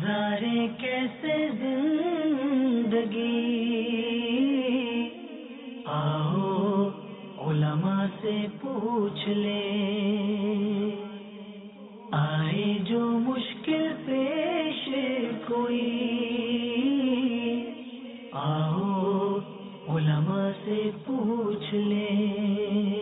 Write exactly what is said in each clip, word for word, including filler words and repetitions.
گزارے کیسے زندگی، آؤ علماء سے پوچھ لیں، آئے جو مشکل پیش کوئی، آؤ علماء سے پوچھ لیں۔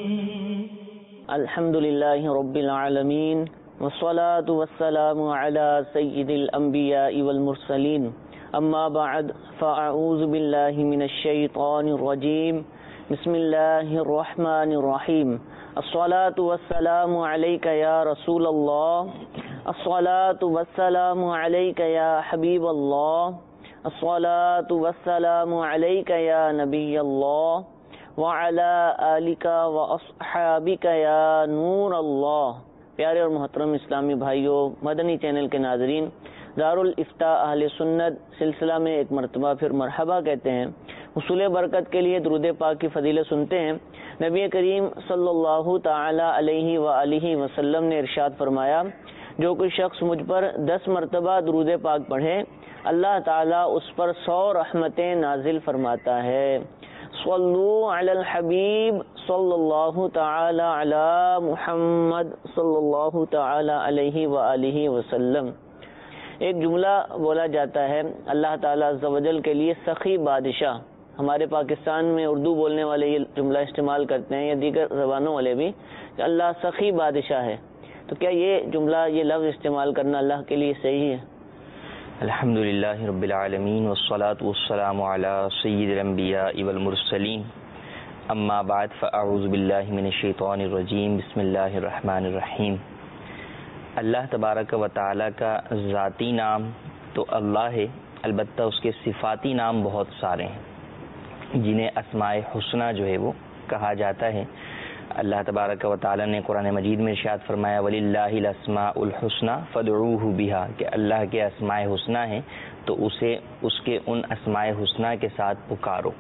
الحمدللہ رب العالمین والصلاة والسلام على سید الانبیاء والمرسلین، اما بعد فاعوذ باللہ من الشیطان الرجیم، بسم اللہ الرحمن الرحیم۔ الصلاة والسلام علیک یا رسول اللہ، الصلاة والسلام علیک یا حبیب اللہ، الصلاة والسلام علیک یا نبی اللہ، وعلی آلک واصحابک یا نور اللہ۔ پیارے اور محترم اسلامی بھائیوں، مدنی چینل کے ناظرین، دارالافتاء اہل سنت سلسلہ میں ایک مرتبہ پھر مرحبا کہتے ہیں۔ حصول برکت کے لیے درود پاک کی فضیلت سنتے ہیں۔ نبی کریم صلی اللہ تعالی علیہ وآلہ وسلم نے ارشاد فرمایا، جو کوئی شخص مجھ پر دس مرتبہ درود پاک پڑھے، اللہ تعالیٰ اس پر سو رحمتیں نازل فرماتا ہے۔ صلو علی الحبیب صلی اللہ تعالی علی محمد صلی اللہ تعالی علیہ وآلہ وسلم۔ ایک جملہ بولا جاتا ہے اللہ تعالیٰ عز و جل کے لیے سخی بادشاہ۔ ہمارے پاکستان میں اردو بولنے والے یہ جملہ استعمال کرتے ہیں یا دیگر زبانوں والے بھی کہ اللہ سخی بادشاہ ہے، تو کیا یہ جملہ، یہ لفظ استعمال کرنا اللہ کے لیے صحیح ہے؟ الحمدللہ رب العالمین والصلاة والسلام علی سید الانبیاء والمرسلین، اما بعد فاعوذ باللہ من الشیطان الرجیم، بسم اللہ الرحمن الرحیم۔ اللہ تبارک و تعالی کا ذاتی نام تو اللہ ہے، البتہ اس کے صفاتی نام بہت سارے ہیں جنہیں اسماء حسنی جو ہے وہ کہا جاتا ہے۔ اللہ تبارک و تعالی نے قرآن مجید میں ارشاد فرمایا، وَلِلَّهِ الْأَسْمَاءُ الْحُسْنَى فَادْعُوهُ بِهَا، کہ اللہ کے اسماء حسنی ہیں تو اسے اس کے ان اسماء حسنی کے ساتھ پکارو۔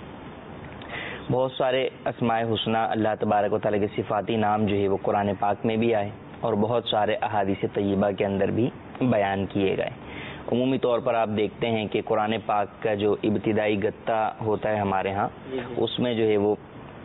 بہت سارے اسماء حسنی اللہ تبارک و تعالی کے صفاتی نام جو ہے وہ قرآن پاک میں بھی آئے اور بہت سارے احادیث طیبہ کے اندر بھی بیان کیے گئے۔ عمومی طور پر آپ دیکھتے ہیں کہ قرآن پاک کا جو ابتدائی گتہ ہوتا ہے ہمارے ہاں، اس میں جو ہے وہ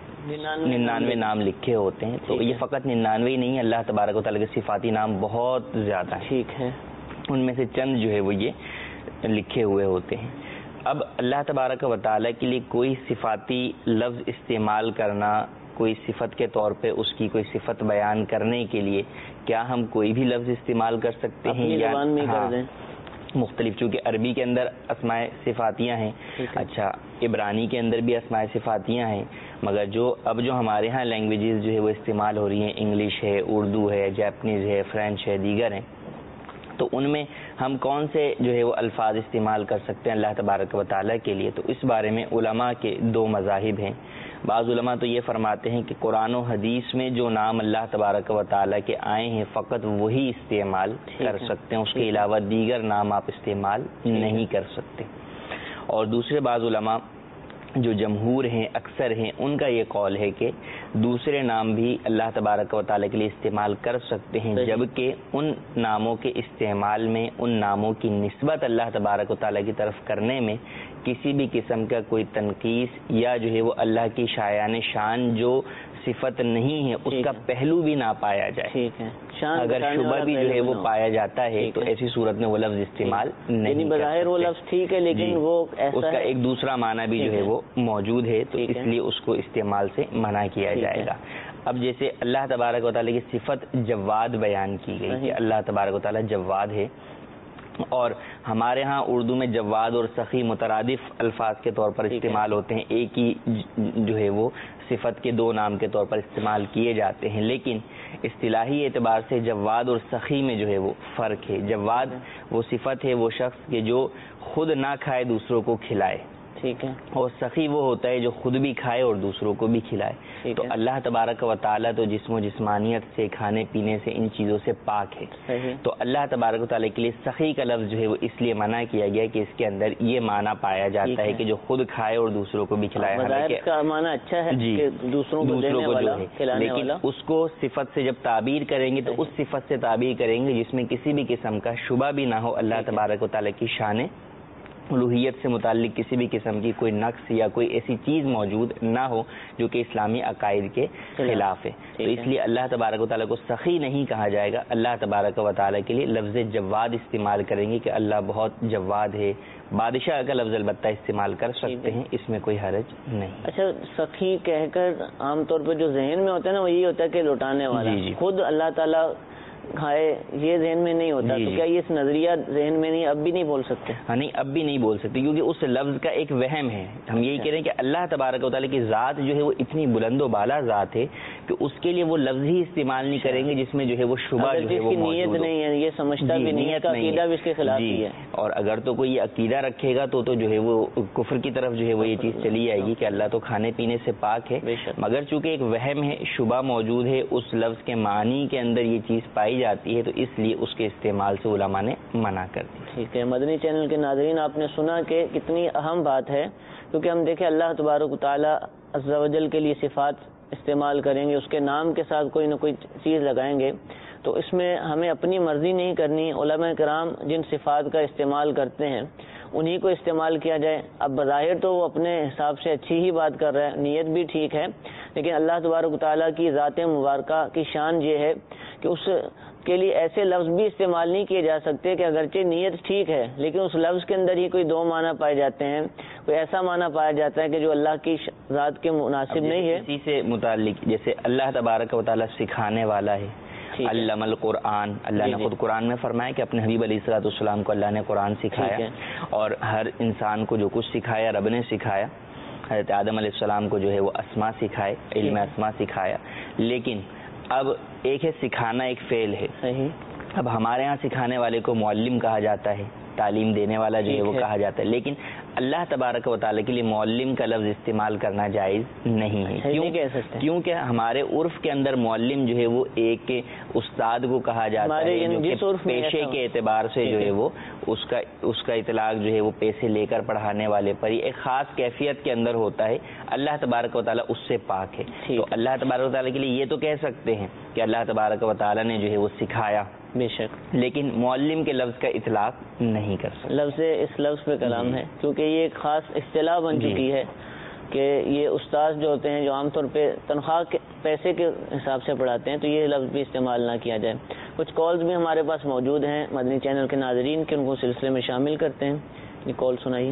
ننانوے نام لکھے ہوتے ہیں، تو یہ فقط ننانوے ہی نہیں، اللہ تبارک و تعالی کے صفاتی نام بہت زیادہ ہیں، ٹھیک ہے، ان میں سے چند جو ہے وہ یہ لکھے ہوئے ہوتے ہیں۔ اب اللہ تبارک و تعالی کے لیے کوئی صفاتی لفظ استعمال کرنا، کوئی صفت کے طور پہ اس کی کوئی صفت بیان کرنے کے لیے کیا ہم کوئی بھی لفظ استعمال کر سکتے ہیں یا ہاں مختلف، چونکہ عربی کے اندر اسماء صفاتیاں ہیں، اچھا عبرانی کے اندر بھی اسماء صفاتیاں ہیں، مگر جو اب جو ہمارے ہاں لینگویجز جو ہے وہ استعمال ہو رہی ہیں، انگلش ہے، اردو ہے، جاپنیز ہے، فرینچ ہے، دیگر ہیں، تو ان میں ہم کون سے جو ہے وہ الفاظ استعمال کر سکتے ہیں اللہ تبارک و تعالیٰ کے لیے؟ تو اس بارے میں علماء کے دو مذاہب ہیں۔ بعض علماء تو یہ فرماتے ہیں کہ قرآن و حدیث میں جو نام اللہ تبارک و تعالیٰ کے آئے ہیں فقط وہی استعمال کر سکتے ہیں، اس کے علاوہ دیگر نام آپ استعمال نہیں کر سکتے۔ اور دوسرے بعض علماء جو جمہور ہیں، اکثر ہیں، ان کا یہ قول ہے کہ دوسرے نام بھی اللہ تبارک و تعالیٰ کے لیے استعمال کر سکتے ہیں، جبکہ ان ناموں کے استعمال میں، ان ناموں کی نسبت اللہ تبارک و تعالیٰ کی طرف کرنے میں کسی بھی قسم کا کوئی تنقیص یا جو ہے وہ اللہ کی شایان شان جو صفت نہیں ہے اس کا پہلو بھی نہ پایا جائے، اگر شبہ بھی جو ہے وہ پایا جاتا ہے تو ایسی صورت میں وہ لفظ استعمال نہیں، بظاہر وہ لفظ ٹھیک ہے لیکن وہ اس کا ایک دوسرا معنی بھی جو ہے وہ موجود ہے، تو اس لیے اس کو استعمال سے منع کیا جائے گا۔ اب جیسے اللہ تبارک و تعالیٰ کی صفت جواد بیان کی گئی کہ اللہ تبارک و تعالیٰ جواد ہے، اور ہمارے ہاں اردو میں جواد اور سخی مترادف الفاظ کے طور پر استعمال ہوتے ہیں، ایک ہی جو ہے وہ صفت کے دو نام کے طور پر استعمال کیے جاتے ہیں، لیکن اصطلاحی اعتبار سے جواد اور سخی میں جو ہے وہ فرق ہے۔ جواد وہ صفت ہے، وہ شخص کہ جو خود نہ کھائے دوسروں کو کھلائے، ٹھیک ہے. اور سخی وہ ہوتا ہے جو خود بھی کھائے اور دوسروں کو بھی کھلائے. تو اللہ تبارک و تعالیٰ تو جسم و جسمانیت سے، کھانے پینے سے، ان چیزوں سے پاک ہے. تو اللہ تبارک و تعالیٰ کے لیے سخی کا لفظ جو ہے وہ اس لیے منع کیا گیا کہ اس کے اندر یہ معنی پایا جاتا ہے کہ جو خود کھائے اور دوسروں کو بھی کھلائے. حالانکہ کا معنی اچھا ہے جی کہ دوسروں کو دینے والا، کھلانے والا، لیکن اس کو صفت سے جب تعبیر کریں گے تو اس صفت سے تعبیر کریں گے جس میں کسی بھی قسم کا شبہ بھی نہ ہو اللہ تبارک و تعالیٰ کی شان الوہیت سے متعلق کسی بھی قسم کی کوئی نقص یا کوئی ایسی چیز موجود نہ ہو جو کہ اسلامی عقائد کے خلاف ہے. تو اس لیے اللہ تبارک و تعالیٰ کو سخی نہیں کہا جائے گا. اللہ تبارک و تعالیٰ کے لیے لفظ جواد استعمال کریں گے کہ اللہ بہت جواد ہے. بادشاہ کا لفظ البتہ استعمال کر سکتے ہیں، اس میں کوئی حرج نہیں. اچھا، سخی کہہ کر عام طور پہ جو ذہن میں ہوتا ہے نا وہ یہی ہوتا ہے کہ لوٹانے والا. جی جی. خود اللہ تعالیٰ کھائے یہ ذہن میں نہیں ہوتا. تو کیا یہ اس نظریہ ذہن میں نہیں، اب بھی نہیں بول سکتے؟ ہاں نہیں، اب بھی نہیں بول سکتے کیونکہ اس لفظ کا ایک وہم ہے. ہم یہی کہہ رہے ہیں کہ اللہ تبارک و تعالیٰ کی ذات جو ہے وہ اتنی بلند و بالا ذات ہے کہ اس کے لیے وہ لفظ ہی استعمال نہیں کریں گے جس میں جو ہے وہ شبہ جو ہے وہ نیت نہیں ہے، یہ سمجھتا بھی نہیں ہے، عقیدہ بھی اس کے خلاف ہی ہے. اور اگر تو کوئی عقیدہ رکھے گا تو تو جو ہے وہ کفر کی طرف جو ہے وہ یہ چیز چلی جائے گی کہ اللہ تو کھانے پینے سے پاک ہے. مگر چونکہ ایک وہم ہے، شبہ موجود ہے، اس لفظ کے معنی کے اندر یہ چیز پائی جاتی ہے تو اس لیے اس کے استعمال سے علماء نے منع کر دی. ٹھیک ہے. مدنی چینل کے ناظرین، آپ نے سنا کہ کتنی اہم بات ہے، کیونکہ ہم دیکھیں اللہ تبارک و تعالیٰ عز و جل کے لیے صفات استعمال کریں گے، اس کے نام کے ساتھ کوئی نہ کوئی چیز لگائیں گے، تو اس میں ہمیں اپنی مرضی نہیں کرنی. علماء کرام جن صفات کا استعمال کرتے ہیں انہی کو استعمال کیا جائے. اب بظاہر تو وہ اپنے حساب سے اچھی ہی بات کر رہا ہے، نیت بھی ٹھیک ہے، لیکن اللہ تبارک و تعالیٰ کی ذات مبارکہ کی شان یہ ہے کہ اس کے لیے ایسے لفظ بھی استعمال نہیں کیے جا سکتے کہ اگرچہ نیت ٹھیک ہے لیکن اس لفظ کے اندر ہی کوئی دو معنی پائے جاتے ہیں، کوئی ایسا معنی پایا جاتا ہے کہ جو اللہ کی ذات کے مناسب نہیں ہے. اسی سے متعلق جیسے اللہ تبارک و تعالیٰ سکھانے والا ہے، علم القرآن، اللہ نے خود قرآن میں فرمایا کہ اپنے حبیب علیہ الصلوۃ والسلام کو اللہ نے قرآن سکھایا، اور ہر انسان کو جو کچھ سکھایا رب نے سکھایا. حضرت آدم علیہ السلام کو جو ہے وہ اسما سکھائے، علم اسما سکھایا. لیکن اب ایک ہے سکھانا، ایک فعل ہے. اب ہمارے ہاں سکھانے والے کو معلم کہا جاتا ہے، تعلیم دینے والا جو ہے وہ کہا جاتا ہے، لیکن اللہ تبارک و تعالیٰ کے لیے معلم کا لفظ استعمال کرنا جائز نہیں ہے. کیوں کہہ سکتے ہیں؟ کیونکہ ہمارے عرف کے اندر معلم جو ہے وہ ایک استاد کو کہا جاتا ہے جو کہ پیشے کے اعتبار سے جو ہے وہ اس کا اس کا اطلاق جو ہے وہ پیسے لے کر پڑھانے والے پر ہی ایک خاص کیفیت کے اندر ہوتا ہے. اللہ تبارک و تعالیٰ اس سے پاک ہے. تو اللہ تبارک و تعالیٰ کے لیے یہ تو کہہ سکتے ہیں کہ اللہ تبارک و تعالیٰ نے جو ہے وہ سکھایا، بے شک، لیکن معلم کے لفظ کا اطلاق نہیں کر سکتے. لفظ اس لفظ پہ کلام ہے کیونکہ یہ ایک خاص اصطلاح بن چکی ہے کہ یہ استاد جو ہوتے ہیں جو عام طور پہ تنخواہ کے پیسے کے حساب سے پڑھاتے ہیں، تو یہ لفظ بھی استعمال نہ کیا جائے. کچھ کالز بھی ہمارے پاس موجود ہیں مدنی چینل کے ناظرین کے، ان کو سلسلے میں شامل کرتے ہیں. یہ کال سنائیے.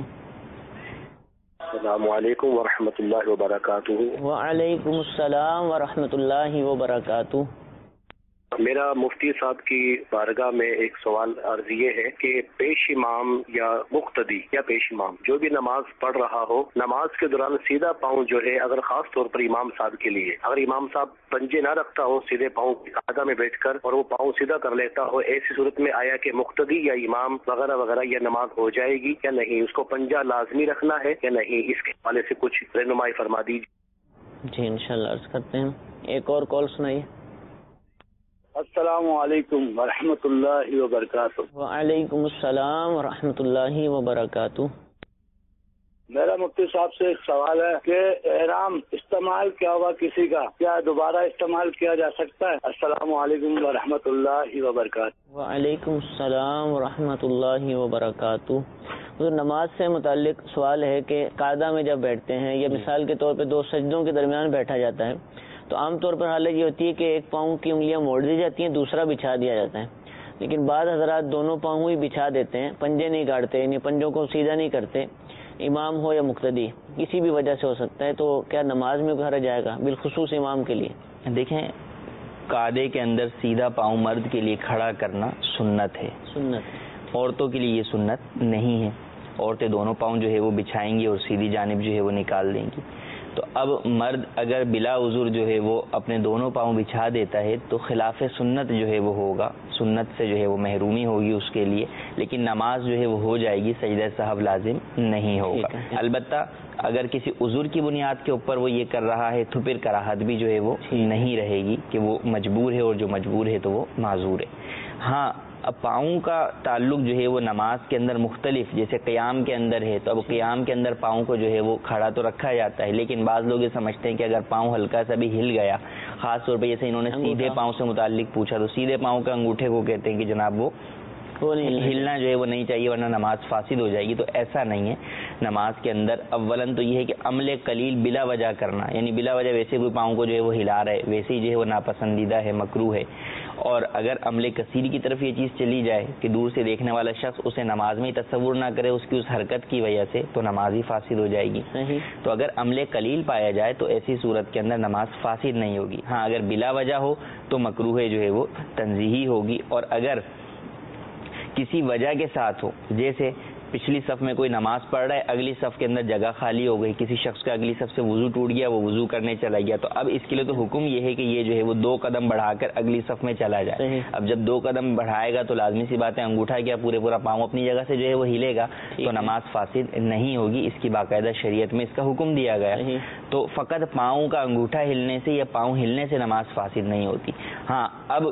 السلام علیکم ورحمۃ اللہ وبرکاتہ. وعلیکم السلام ورحمۃ اللہ وبرکاتہ. میرا مفتی صاحب کی بارگاہ میں ایک سوال عرض یہ ہے کہ پیش امام یا مقتدی یا پیش امام جو بھی نماز پڑھ رہا ہو، نماز کے دوران سیدھا پاؤں جو ہے اگر خاص طور پر امام صاحب کے لیے اگر امام صاحب پنجے نہ رکھتا ہو سیدھے پاؤں قاعدہ میں بیٹھ کر اور وہ پاؤں سیدھا کر لیتا ہو، ایسی صورت میں آیا کہ مقتدی یا امام وغیرہ وغیرہ یہ نماز ہو جائے گی یا نہیں؟ اس کو پنجہ لازمی رکھنا ہے یا نہیں؟ اس کے حوالے سے کچھ رہنمائی فرما دیجیے. جی انشاءاللہ عرض کرتے ہیں. ایک اور کال سنائیے. السلام علیکم ورحمۃ اللہ وبرکاتہ. وعلیکم السلام ورحمۃ اللہ وبرکاتہ. میرا مفتی صاحب سے ایک سوال ہے کہ احرام استعمال کیا ہوا کسی کا، کیا دوبارہ استعمال کیا جا سکتا ہے؟ السلام علیکم ورحمۃ اللہ وبرکاتہ. وعلیکم السلام ورحمۃ اللہ وبرکاتہ. نماز سے متعلق سوال ہے کہ قاعدہ میں جب بیٹھتے ہیں یا مثال کے طور پہ دو سجدوں کے درمیان بیٹھا جاتا ہے تو عام طور پر حالت یہ ہوتی ہے کہ ایک پاؤں کی انگلیاں موڑ دی جاتی ہیں، دوسرا بچھا دیا جاتا ہے. لیکن بعض حضرات دونوں پاؤں ہی بچھا دیتے ہیں، پنجے نہیں گاڑتے، یعنی پنجوں کو سیدھا نہیں کرتے، امام ہو یا مقتدی کسی بھی وجہ سے ہو سکتا ہے. تو کیا نماز میں گھر جائے گا بالخصوص امام کے لیے؟ دیکھیں، قاعدے کے اندر سیدھا پاؤں مرد کے لیے کھڑا کرنا سنت ہے. سنت. عورتوں کے لیے یہ سنت نہیں ہے. عورتیں دونوں پاؤں جو ہے وہ بچھائیں گی اور سیدھی جانب جو ہے وہ نکال دیں گی. تو اب مرد اگر بلا عذر جو ہے وہ اپنے دونوں پاؤں بچھا دیتا ہے تو خلاف سنت جو ہے وہ ہوگا، سنت سے جو ہے وہ محرومی ہوگی اس کے لیے، لیکن نماز جو ہے وہ ہو جائے گی، سجدہ سہو لازم نہیں ہوگا۔ البتہ اگر کسی عذر کی بنیاد کے اوپر وہ یہ کر رہا ہے تو پھر کراہت بھی جو ہے وہ نہیں رہے گی کہ وہ مجبور ہے، اور جو مجبور ہے تو وہ معذور ہے۔ ہاں اب پاؤں کا تعلق جو ہے وہ نماز کے اندر مختلف، جیسے قیام کے اندر ہے تو اب قیام کے اندر پاؤں کو جو ہے وہ کھڑا تو رکھا جاتا ہے، لیکن بعض لوگ یہ سمجھتے ہیں کہ اگر پاؤں ہلکا سا بھی ہل گیا، خاص طور پہ جیسے انہوں نے سیدھے پاؤں سے متعلق پوچھا تو سیدھے پاؤں کے انگوٹھے کو کہتے ہیں کہ جناب وہ ہلنا جو ہے وہ نہیں چاہیے ورنہ نماز فاسد ہو جائے گی، تو ایسا نہیں ہے۔ نماز کے اندر اولاً تو یہ ہے کہ عمل قلیل بلا وجہ کرنا، یعنی بلا وجہ ویسے کوئی پاؤں کو جو ہے وہ ہلا رہے ویسے ہی جو ہے وہ ناپسندیدہ ہے، مکروہ ہے۔ اور اگر عمل کثیر کی طرف یہ چیز چلی جائے کہ دور سے دیکھنے والا شخص اسے نماز میں ہی تصور نہ کرے اس کی اس حرکت کی وجہ سے، تو نماز ہی فاسد ہو جائے گی۔ تو اگر عمل قلیل پایا جائے تو ایسی صورت کے اندر نماز فاسد نہیں ہوگی۔ ہاں اگر بلا وجہ ہو تو مکروہ جو ہے وہ تنزیہی ہوگی، اور اگر کسی وجہ کے ساتھ ہو، جیسے پچھلی صف میں کوئی نماز پڑھ رہا ہے، اگلی صف کے اندر جگہ خالی ہو گئی، کسی شخص کا اگلی صف سے وضو ٹوٹ گیا، وہ وضو کرنے چلا گیا، تو اب اس کے لیے تو حکم یہ ہے کہ یہ جو ہے وہ دو قدم بڑھا کر اگلی صف میں چلا جائے۔ اب جب دو قدم بڑھائے گا تو لازمی سی بات ہے انگوٹھا کیا پورے پورا پاؤں اپنی جگہ سے جو ہے وہ ہلے گا، تو نماز فاسد نہیں ہوگی، اس کی باقاعدہ شریعت میں اس کا حکم دیا گیا۔ تو فقط پاؤں کا انگوٹھا ہلنے سے یا پاؤں ہلنے سے نماز فاسد نہیں ہوتی۔ ہاں اب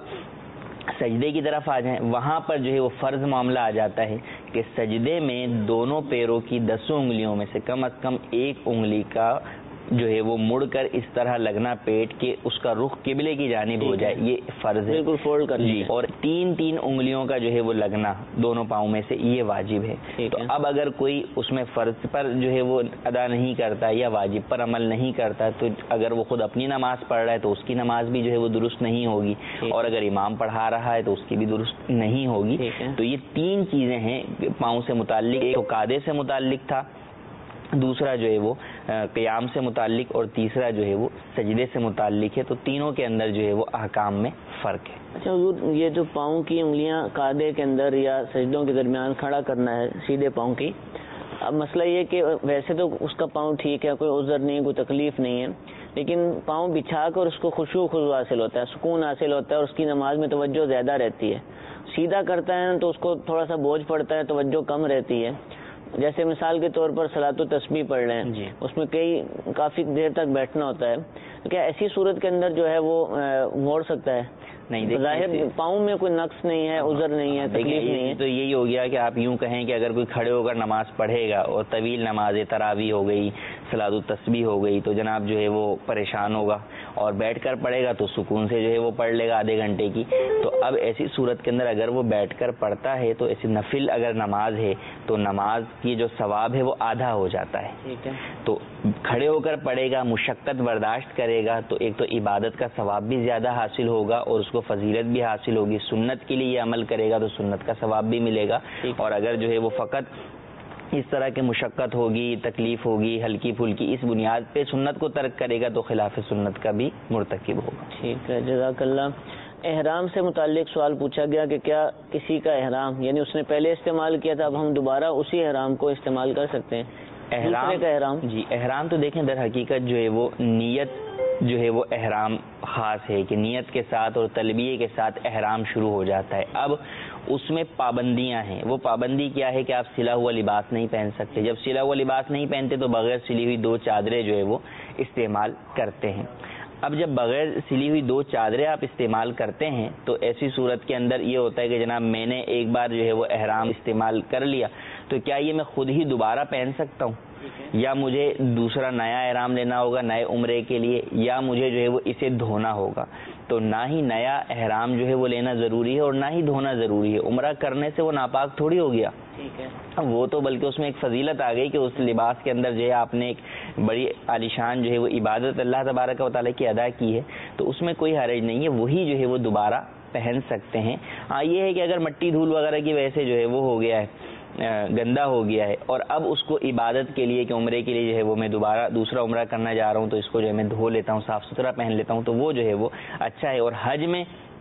سجدے کی طرف آ جائیں، وہاں پر جو ہے وہ فرض معاملہ آ جاتا ہے کہ سجدے میں دونوں پیروں کی دسوں انگلیوں میں سے کم از کم ایک انگلی کا جو ہے وہ مڑ کر اس طرح لگنا پیٹ کے اس کا رخ قبلے کی جانب ہو جائے، یہ فرض ہے، بالکل فولڈ کر جی۔ اور تین تین انگلیوں کا جو ہے وہ لگنا دونوں پاؤں میں سے یہ واجب ہے۔ تو اب اگر کوئی اس میں فرض پر جو ہے وہ ادا نہیں کرتا یا واجب پر عمل نہیں کرتا تو اگر وہ خود اپنی نماز پڑھ رہا ہے تو اس کی نماز بھی جو ہے وہ درست نہیں ہوگی، اور اگر امام پڑھا رہا ہے تو اس کی بھی درست نہیں ہوگی۔ تو یہ تین چیزیں ہیں پاؤں سے متعلق، ایک قادے سے متعلق تھا، دوسرا جو ہے وہ قیام سے متعلق، اور تیسرا جو ہے وہ سجدے سے متعلق ہے۔ تو تینوں کے اندر جو ہے وہ احکام میں فرق ہے۔ اچھا حضور، یہ جو پاؤں کی انگلیاں قاعدے کے اندر یا سجدوں کے درمیان کھڑا کرنا ہے سیدھے پاؤں کی، اب مسئلہ یہ کہ ویسے تو اس کا پاؤں ٹھیک ہے، کوئی عذر نہیں، کوئی تکلیف نہیں ہے، لیکن پاؤں بچھا کر اس کو خشوع و خضوع حاصل ہوتا ہے، سکون حاصل ہوتا ہے، اور اس کی نماز میں توجہ زیادہ رہتی ہے۔ سیدھا کرتا ہے تو اس کو تھوڑا سا بوجھ پڑتا ہے، توجہ کم رہتی ہے۔ جیسے مثال کے طور پر صلاۃ و تسبیح پڑھ رہے ہیں، اس میں کئی کافی دیر تک بیٹھنا ہوتا ہے، کیا ایسی صورت کے اندر جو ہے وہ موڑ سکتا ہے؟ نہیں، ظاہر پاؤں میں کوئی نقص نہیں ہے، عذر نہیں ہے، تکلیف نہیں ہے۔ تو یہی ہو گیا کہ آپ یوں کہیں کہ اگر کوئی کھڑے ہو کر نماز پڑھے گا اور طویل نماز تراویح ہو گئی، صلاۃ التسبیح ہو گئی، تو جناب جو ہے وہ پریشان ہوگا، اور بیٹھ کر پڑھے گا تو سکون سے جو ہے وہ پڑھ لے گا آدھے گھنٹے کی۔ تو اب ایسی صورت کے اندر اگر وہ بیٹھ کر پڑھتا ہے تو ایسی نفل اگر نماز ہے تو نماز کی جو ثواب ہے وہ آدھا ہو جاتا ہے۔ تو کھڑے ہو کر پڑھے گا، مشقت برداشت کرے گا، تو ایک تو عبادت کا ثواب بھی زیادہ حاصل ہوگا اور اس کو فضیلت بھی حاصل ہوگی، سنت کے لیے یہ عمل کرے گا تو سنت کا ثواب بھی ملے گا۔ اور اگر جو ہے وہ فقط اس طرح کی مشقت ہوگی، تکلیف ہوگی ہلکی پھلکی، اس بنیاد پہ سنت کو ترک کرے گا تو خلاف سنت کا بھی مرتکب ہوگا۔ ٹھیک ہے، جزاک اللہ۔ احرام سے متعلق سوال پوچھا گیا کہ کیا کسی کا احرام یعنی اس نے پہلے استعمال کیا تھا، اب ہم دوبارہ اسی احرام کو استعمال کر سکتے ہیں؟ احرام کا احرام جی احرام تو دیکھیں در حقیقت جو ہے وہ نیت جو ہے وہ احرام خاص ہے کہ نیت کے ساتھ اور تلبیہ کے ساتھ احرام شروع ہو جاتا ہے۔ اب اس میں پابندیاں ہیں، وہ پابندی کیا ہے کہ آپ سلا ہوا لباس نہیں پہن سکتے، جب سلا ہوا لباس نہیں پہنتے تو بغیر سلی ہوئی دو چادریں جو ہے وہ استعمال کرتے ہیں۔ اب جب بغیر سلی ہوئی دو چادریں آپ استعمال کرتے ہیں تو ایسی صورت کے اندر یہ ہوتا ہے کہ جناب میں نے ایک بار جو ہے وہ احرام استعمال کر لیا تو کیا یہ میں خود ہی دوبارہ پہن سکتا ہوں، یا مجھے دوسرا نیا احرام لینا ہوگا نئے عمرے کے لیے، یا مجھے جو ہے وہ اسے دھونا ہوگا؟ تو نہ ہی نیا احرام جو ہے وہ لینا ضروری ہے اور نہ ہی دھونا ضروری ہے۔ عمرہ کرنے سے وہ ناپاک تھوڑی ہو گیا، وہ تو بلکہ اس میں ایک فضیلت آ گئی کہ اس لباس کے اندر جو ہے آپ نے ایک بڑی عالیشان جو ہے وہ عبادت اللہ تبارک و تعالیٰ کی ادا کی ہے، تو اس میں کوئی حرج نہیں ہے، وہی جو ہے وہ دوبارہ پہن سکتے ہیں۔ ہاں یہ ہے کہ اگر مٹی دھول وغیرہ کی وجہ سے جو ہے وہ ہو گیا ہے، گندا ہو گیا ہے، اور اب اس کو عبادت کے لیے کہ عمرے کے لیے جو ہے وہ میں دوبارہ دوسرا عمرہ کرنا جا رہا ہوں تو اس کو جو ہے میں دھو لیتا ہوں، صاف ستھرا پہن لیتا ہوں، تو وہ جو ہے وہ اچھا ہے۔ اور حج میں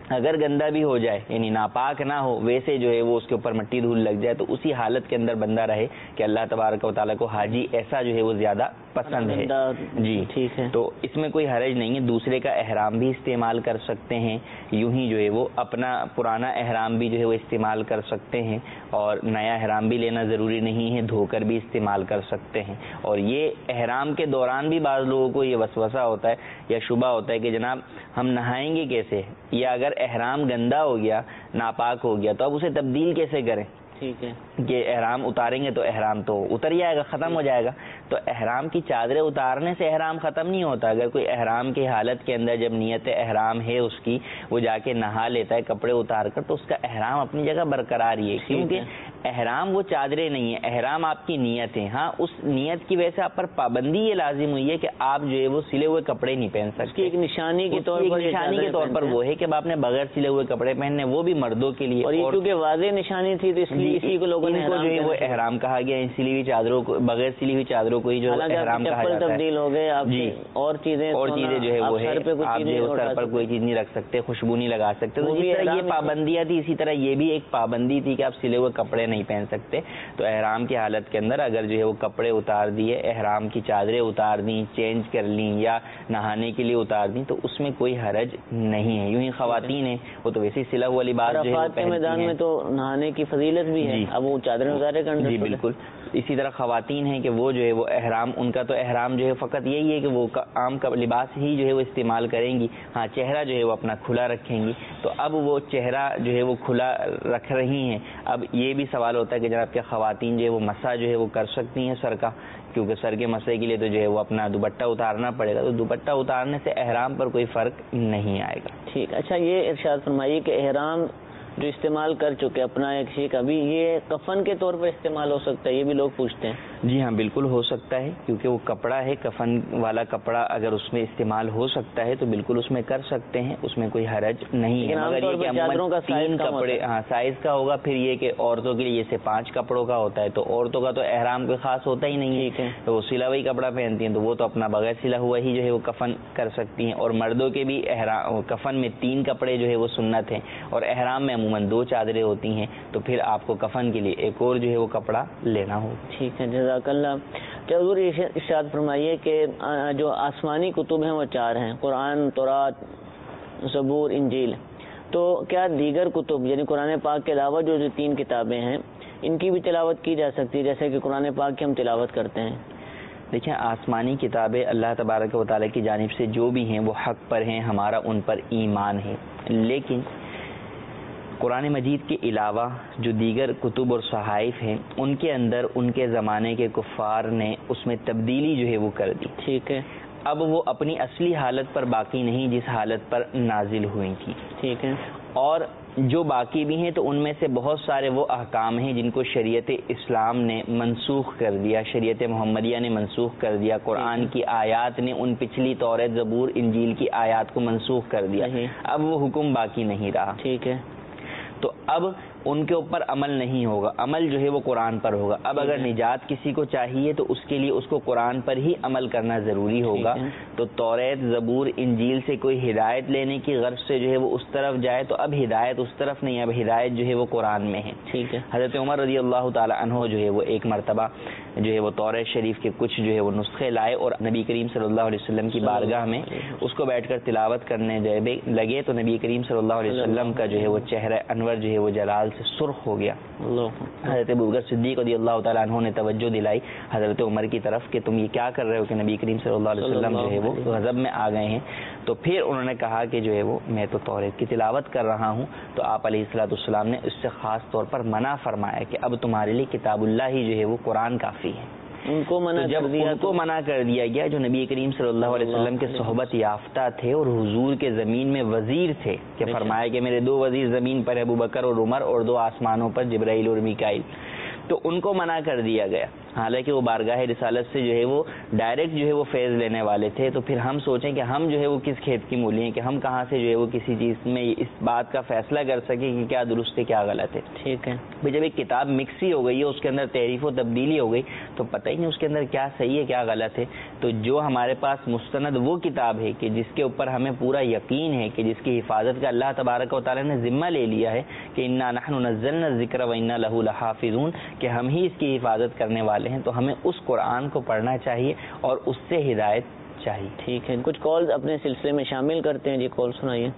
اگر گندا بھی ہو جائے یعنی ناپاک نہ ہو ویسے جو ہے وہ اس کے اوپر مٹی دھول لگ جائے تو اسی حالت کے اندر بندہ رہے کہ اللہ تبارک و تعالیٰ کو حاجی ایسا جو ہے وہ زیادہ پسند ہے. جی ٹھیک ہے, تو اس میں کوئی حرج نہیں ہے. دوسرے کا احرام بھی استعمال کر سکتے ہیں, یوں ہی جو ہے وہ اپنا پرانا احرام بھی جو ہے وہ استعمال کر سکتے ہیں, اور نیا احرام بھی لینا ضروری نہیں ہے, دھو کر بھی استعمال کر سکتے ہیں. اور یہ احرام کے دوران بھی بعض لوگوں کو یہ وسوسہ ہوتا ہے یا شبہ ہوتا ہے کہ جناب ہم نہائیں گے کیسے, یا اگر احرام گندا ہو گیا ناپاک ہو گیا تو اب اسے تبدیل کیسے کریں. ٹھیک ہے کہ احرام اتاریں گے تو احرام تو اتر جائے گا, ختم ہو جائے گا. تو احرام کی چادریں اتارنے سے احرام ختم نہیں ہوتا. اگر کوئی احرام کی حالت کے اندر جب نیت احرام ہے اس کی, وہ جا کے نہا لیتا ہے کپڑے اتار کر, تو اس کا احرام اپنی جگہ برقرار ہی ہے, کیونکہ احرام وہ چادریں نہیں ہیں, احرام آپ کی نیت ہے. ہاں اس نیت کی وجہ سے آپ پر پابندی یہ لازم ہوئی ہے کہ آپ جو ہے وہ سلے ہوئے کپڑے نہیں پہن سکتے. ایک نشانی کے طور پر نشانی کے طور پر وہ ہے کہ آپ نے بغیر سلے ہوئے کپڑے پہننے, وہ بھی مردوں کے لیے. اور یہ کیونکہ واضح نشانی تھی تو اس لیے اسی کو لوگوں نے جو ہے وہ احرام کہا گیا. سلی ہوئی چادروں کو, بغیر سلی ہوئی چادروں کو ہی جو احرام کہا جاتا ہے. تبدیل ہو گئے آپ جی, اور چیزیں اور چیزیں جو ہے وہ ہے, آپ جو ہے سر پر کوئی چیز نہیں رکھ سکتے, خوشبو نہیں لگا سکتے. تو جس طرح یہ پابندیاں تھی اسی طرح یہ بھی ایک پابندی تھی کہ آپ سلے ہوئے کپڑے نہیں پہن سکتے. تو احرام کی حالت کے اندر اگر جو ہے وہ کپڑے اتار دیے, احرام کی چادریں اتار دیں, چینج کر لیں یا نہانے کے لیے اتار دیں, تو اس میں کوئی حرج نہیں ہے. یوں ہی خواتین ہیں وہ تو ویسے سلا ہوا لباس جو ہے میدان میں تو نہانے کی فضیلت بھی ہے, اب وہ چادریں اتارے کرنے. جی بالکل. اسی طرح خواتین ہیں کہ وہ جو ہے وہ احرام, ان کا تو احرام جو ہے فقط یہی ہے کہ وہ عام کا لباس ہی جو ہے وہ استعمال کریں گی. ہاں چہرہ جو ہے وہ اپنا کھلا رکھیں گی. تو اب وہ چہرہ جو ہے وہ کھلا رکھ رہی ہیں. اب یہ بھی سوال ہوتا ہے کہ جناب کیا خواتین جو ہے وہ مسح جو ہے وہ کر سکتی ہیں سر کا, کیونکہ سر کے مسئلے کے لیے تو جو ہے وہ اپنا دوپٹہ اتارنا پڑے گا. تو دوپٹہ اتارنے سے احرام پر کوئی فرق نہیں آئے گا. ٹھیک. اچھا یہ ارشاد فرمائیے کہ احرام جو استعمال کر چکے اپنا ایک شیخ, ابھی یہ کفن کے طور پر استعمال ہو سکتا ہے, یہ بھی لوگ پوچھتے ہیں. جی ہاں بالکل ہو سکتا ہے, کیونکہ وہ کپڑا ہے, کفن والا کپڑا اگر اس میں استعمال ہو سکتا ہے تو بالکل اس میں کر سکتے ہیں, اس میں کوئی حرج نہیں ہے. مگر یہ کہ عموماً تین کپڑے, ہاں سائز کا ہوگا. پھر یہ کہ عورتوں کے لیے جیسے پانچ کپڑوں کا ہوتا ہے, تو عورتوں کا تو احرام کوئی خاص ہوتا ہی نہیں ہے, تو وہ سلا ہوا کپڑا پہنتی ہیں, تو وہ تو اپنا بغیر سلا ہوا ہی جو ہے وہ کفن کر سکتی ہیں. اور مردوں کے بھی احرام کفن میں تین کپڑے جو ہے وہ سنت ہیں, اور احرام میں عموماً دو چادریں ہوتی ہیں, تو پھر آپ کو کفن کے لیے ایک اور جو ہے وہ کپڑا لینا ہوگا. ٹھیک ہے, جزاک اللہ. حضور ارشاد فرمائیے کہ جو آسمانی کتب ہیں وہ چار ہیں, قرآن, تورات, زبور, انجیل. تو کیا دیگر کتب یعنی قرآن پاک کے علاوہ جو جو تین کتابیں ہیں ان کی بھی تلاوت کی جا سکتی ہے جیسے کہ قرآن پاک کی ہم تلاوت کرتے ہیں؟ دیکھیں آسمانی کتابیں اللہ تبارک و تعالیٰ کی جانب سے جو بھی ہیں وہ حق پر ہیں, ہمارا ان پر ایمان ہے. لیکن قرآن مجید کے علاوہ جو دیگر کتب اور صحائف ہیں ان کے اندر ان کے زمانے کے کفار نے اس میں تبدیلی جو ہے وہ کر دی. ٹھیک ہے. اب وہ اپنی اصلی حالت پر باقی نہیں جس حالت پر نازل ہوئی تھی. ٹھیک ہے. اور جو باقی بھی ہیں تو ان میں سے بہت سارے وہ احکام ہیں جن کو شریعت اسلام نے منسوخ کر دیا, شریعت محمدیہ نے منسوخ کر دیا, قرآن کی آیات نے ان پچھلی توریت, زبور, انجیل کی آیات کو منسوخ کر دیا. اب وہ حکم باقی نہیں رہا. ٹھیک ہے. تو اب ان کے اوپر عمل نہیں ہوگا, عمل جو ہے وہ قرآن پر ہوگا. اب اگر نجات کسی کو چاہیے تو اس کے لیے اس کو قرآن پر ہی عمل کرنا ضروری ہوگا. تو توریت, زبور, انجیل سے کوئی ہدایت لینے کی غرض سے جو ہے وہ اس طرف جائے تو اب ہدایت اس طرف نہیں, اب ہدایت جو ہے وہ قرآن میں ہے. ٹھیک ہے. حضرت عمر رضی اللہ تعالی عنہ جو ہے وہ ایک مرتبہ جو ہے وہ توریت شریف کے کچھ جو ہے وہ نسخے لائے اور نبی کریم صلی اللہ علیہ وسلم کی بارگاہ میں اس کو بیٹھ کر تلاوت کرنے لگے, تو نبی کریم صلی اللہ علیہ وسلم کا جو ہے وہ چہرہ انور جو ہے وہ جلال سے سرخ ہو گیا. حضرت ابوبکر صدیق رضی اللہ تعالیٰ عنہ نے توجہ دلائی حضرت عمر کی طرف کہ تم یہ کیا کر رہے ہو, کہ نبی کریم صلی اللہ علیہ وسلم جو ہے وہ غضب میں آ گئے ہیں. تو پھر انہوں نے کہا کہ جو ہے وہ میں تو توریت کی تلاوت کر رہا ہوں. تو آپ علیہ الصلوۃ والسلام نے اس سے خاص طور پر منع فرمایا کہ اب تمہارے لیے کتاب اللہ ہی جو ہے وہ قرآن کافی ہے. ان کو منع جب کر دیا ان کو منع کر دیا گیا جو نبی کریم صلی اللہ علیہ وسلم کے صحبت یافتہ تھے اور حضور کے زمین میں وزیر تھے, کہ فرمایا کہ میرے دو وزیر زمین پر, ابو بکر اور عمر, اور دو آسمانوں پر جبرائیل اور میکائیل. تو ان کو منع کر دیا گیا. حالانکہ وہ بارگاہ رسالت سے جو ہے وہ ڈائریکٹ جو ہے وہ فیض لینے والے تھے. تو پھر ہم سوچیں کہ ہم جو ہے وہ کس کھیت کی مولی ہیں کہ ہم کہاں سے جو ہے وہ کسی چیز میں اس بات کا فیصلہ کر سکیں کہ کیا درست ہے کیا غلط ہے. ٹھیک ہے. بھئی جب ایک کتاب مکس ہی ہو گئی ہے, اس کے اندر تحریف و تبدیلی ہو گئی, تو پتہ ہی نہیں اس کے اندر کیا صحیح ہے کیا غلط ہے. تو جو ہمارے پاس مستند وہ کتاب ہے کہ جس کے اوپر ہمیں پورا یقین ہے کہ جس کی حفاظت کا اللہ تبارک و تعالیٰ نے ذمہ لے لیا ہے کہ انا نحن نزلنا الذکر و انا لہ لحافظون, کہ ہم ہی اس کی حفاظت کرنے والے ہیں, تو ہمیں اس قرآن کو پڑھنا چاہیے اور اس سے ہدایت چاہیے. ٹھیک ہے, کچھ کالز اپنے سلسلے میں شامل کرتے ہیں. جی کال سنائیے.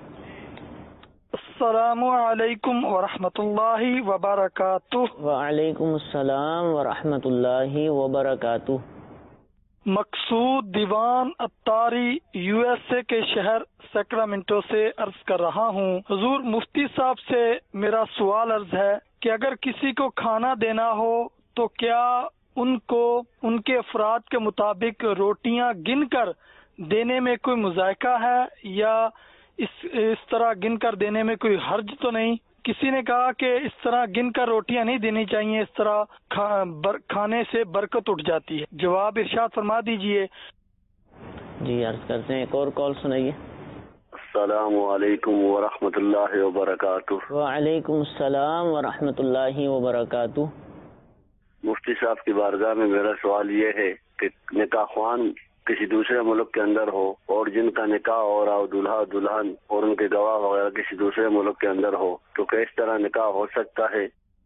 السلام علیکم ورحمۃ اللہ وبرکاتہ. وعلیکم السلام ورحمۃ اللہ وبرکاتہ. مقصود دیوان اتاری یو ایس اے کے شہر سیکرامنٹو سے عرض کر رہا ہوں. حضور مفتی صاحب سے میرا سوال عرض ہے کہ اگر کسی کو کھانا دینا ہو تو کیا ان کو ان کے افراد کے مطابق روٹیاں گن کر دینے میں کوئی مذائقہ ہے, یا اس اس طرح گن کر دینے میں کوئی حرج تو نہیں؟ کسی نے کہا کہ اس طرح گن کر روٹیاں نہیں دینی چاہیے, اس طرح کھا, بر, کھانے سے برکت اٹھ جاتی ہے. جواب ارشاد فرما دیجئے. جی عرض کرتے ہیں. ایک اور کال سنائیے. السلام علیکم ورحمۃ اللہ وبرکاتہ. وعلیکم السلام ورحمۃ اللہ وبرکاتہ. مفتی صاحب کی بارگاہ میں میرا سوال یہ ہے کہ نکاح خوان کسی دوسرے ملک کے اندر ہو اور جن کا نکاح ہو رہا ہو دلہا دلہن اور ان کے گواہ وغیرہ کسی دوسرے ملک کے اندر ہو, تو کس طرح نکاح ہو سکتا ہے؟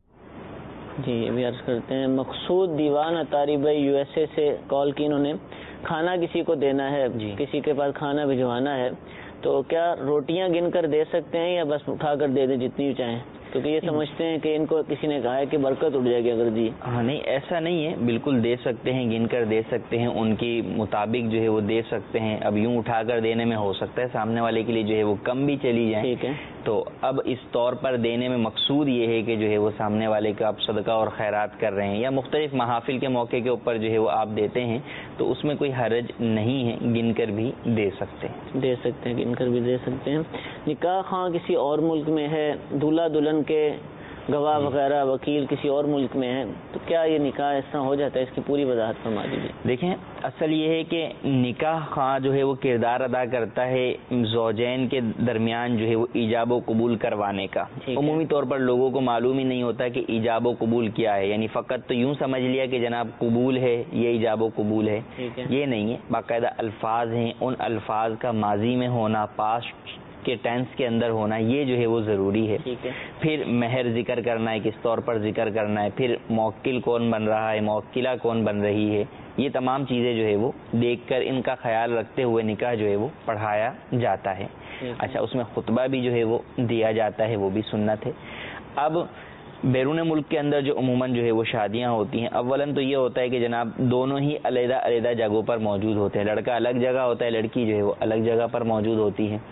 جی ابھی عرض کرتے ہیں. مقصود دیوان اتاری بھائی یو ایس اے سے کال کی, انہوں نے کھانا کسی کو دینا ہے, جی کسی کے پاس کھانا بھجوانا ہے, تو کیا روٹیاں گن کر دے سکتے ہیں یا بس اٹھا کر دے دیں جتنی چاہیں؟ کیونکہ یہ سمجھتے ہیں کہ ان کو کسی نے کہا ہے کہ برکت اٹھ جائے گی اگر دی. ہاں نہیں ایسا نہیں ہے, بالکل دے سکتے ہیں, گن کر دے سکتے ہیں, ان کی مطابق جو ہے وہ دے سکتے ہیں. اب یوں اٹھا کر دینے میں ہو سکتا ہے سامنے والے کے لیے جو ہے وہ کم بھی چلی جائیں. ٹھیک ہے. تو اب اس طور پر دینے میں مقصود یہ ہے کہ جو ہے وہ سامنے والے کا آپ صدقہ اور خیرات کر رہے ہیں یا مختلف محافل کے موقع کے اوپر جو ہے وہ آپ دیتے ہیں, تو اس میں کوئی حرج نہیں ہے, گن کر بھی دے سکتے ہیں. دے سکتے ہیں, گن کر بھی دے سکتے ہیں. نکاح خواہ کسی اور ملک میں ہے, دولہا دلہن کے گواہ وغیرہ وکیل کسی اور ملک میں ہے, تو کیا یہ نکاح اس طرح ہو جاتا ہے؟ اس کی پوری وضاحت فرما دیجیے. دیکھیں اصل یہ ہے کہ نکاح خواہ جو ہے وہ کردار ادا کرتا ہے زوجین کے درمیان جو ہے وہ ایجاب و قبول کروانے کا. عمومی طور پر لوگوں کو معلوم ہی نہیں ہوتا کہ ایجاب و قبول کیا ہے, یعنی فقط تو یوں سمجھ لیا کہ جناب قبول ہے, یہ ایجاب و قبول ہے. یہ نہیں ہے, باقاعدہ الفاظ ہیں, ان الفاظ کا ماضی میں ہونا, پاسٹ کے ٹینس کے اندر ہونا, یہ جو ہے وہ ضروری ہے. پھر مہر ذکر کرنا ہے, کس طور پر ذکر کرنا ہے, پھر موکل کون بن رہا ہے, موکلہ کون بن رہی ہے, یہ تمام چیزیں جو ہے وہ دیکھ کر ان کا خیال رکھتے ہوئے نکاح جو ہے وہ پڑھایا جاتا ہے. اچھا, اس میں خطبہ بھی جو ہے وہ دیا جاتا ہے, وہ بھی سنت ہے. اب بیرون ملک کے اندر جو عموماً جو ہے وہ شادیاں ہوتی ہیں, اولاً تو یہ ہوتا ہے کہ جناب دونوں ہی علیحدہ علیحدہ جگہوں پر موجود ہوتے ہیں. لڑکا الگ جگہ ہوتا ہے, لڑکی جو ہے وہ الگ جگہ پر موجود ہوتی ہے.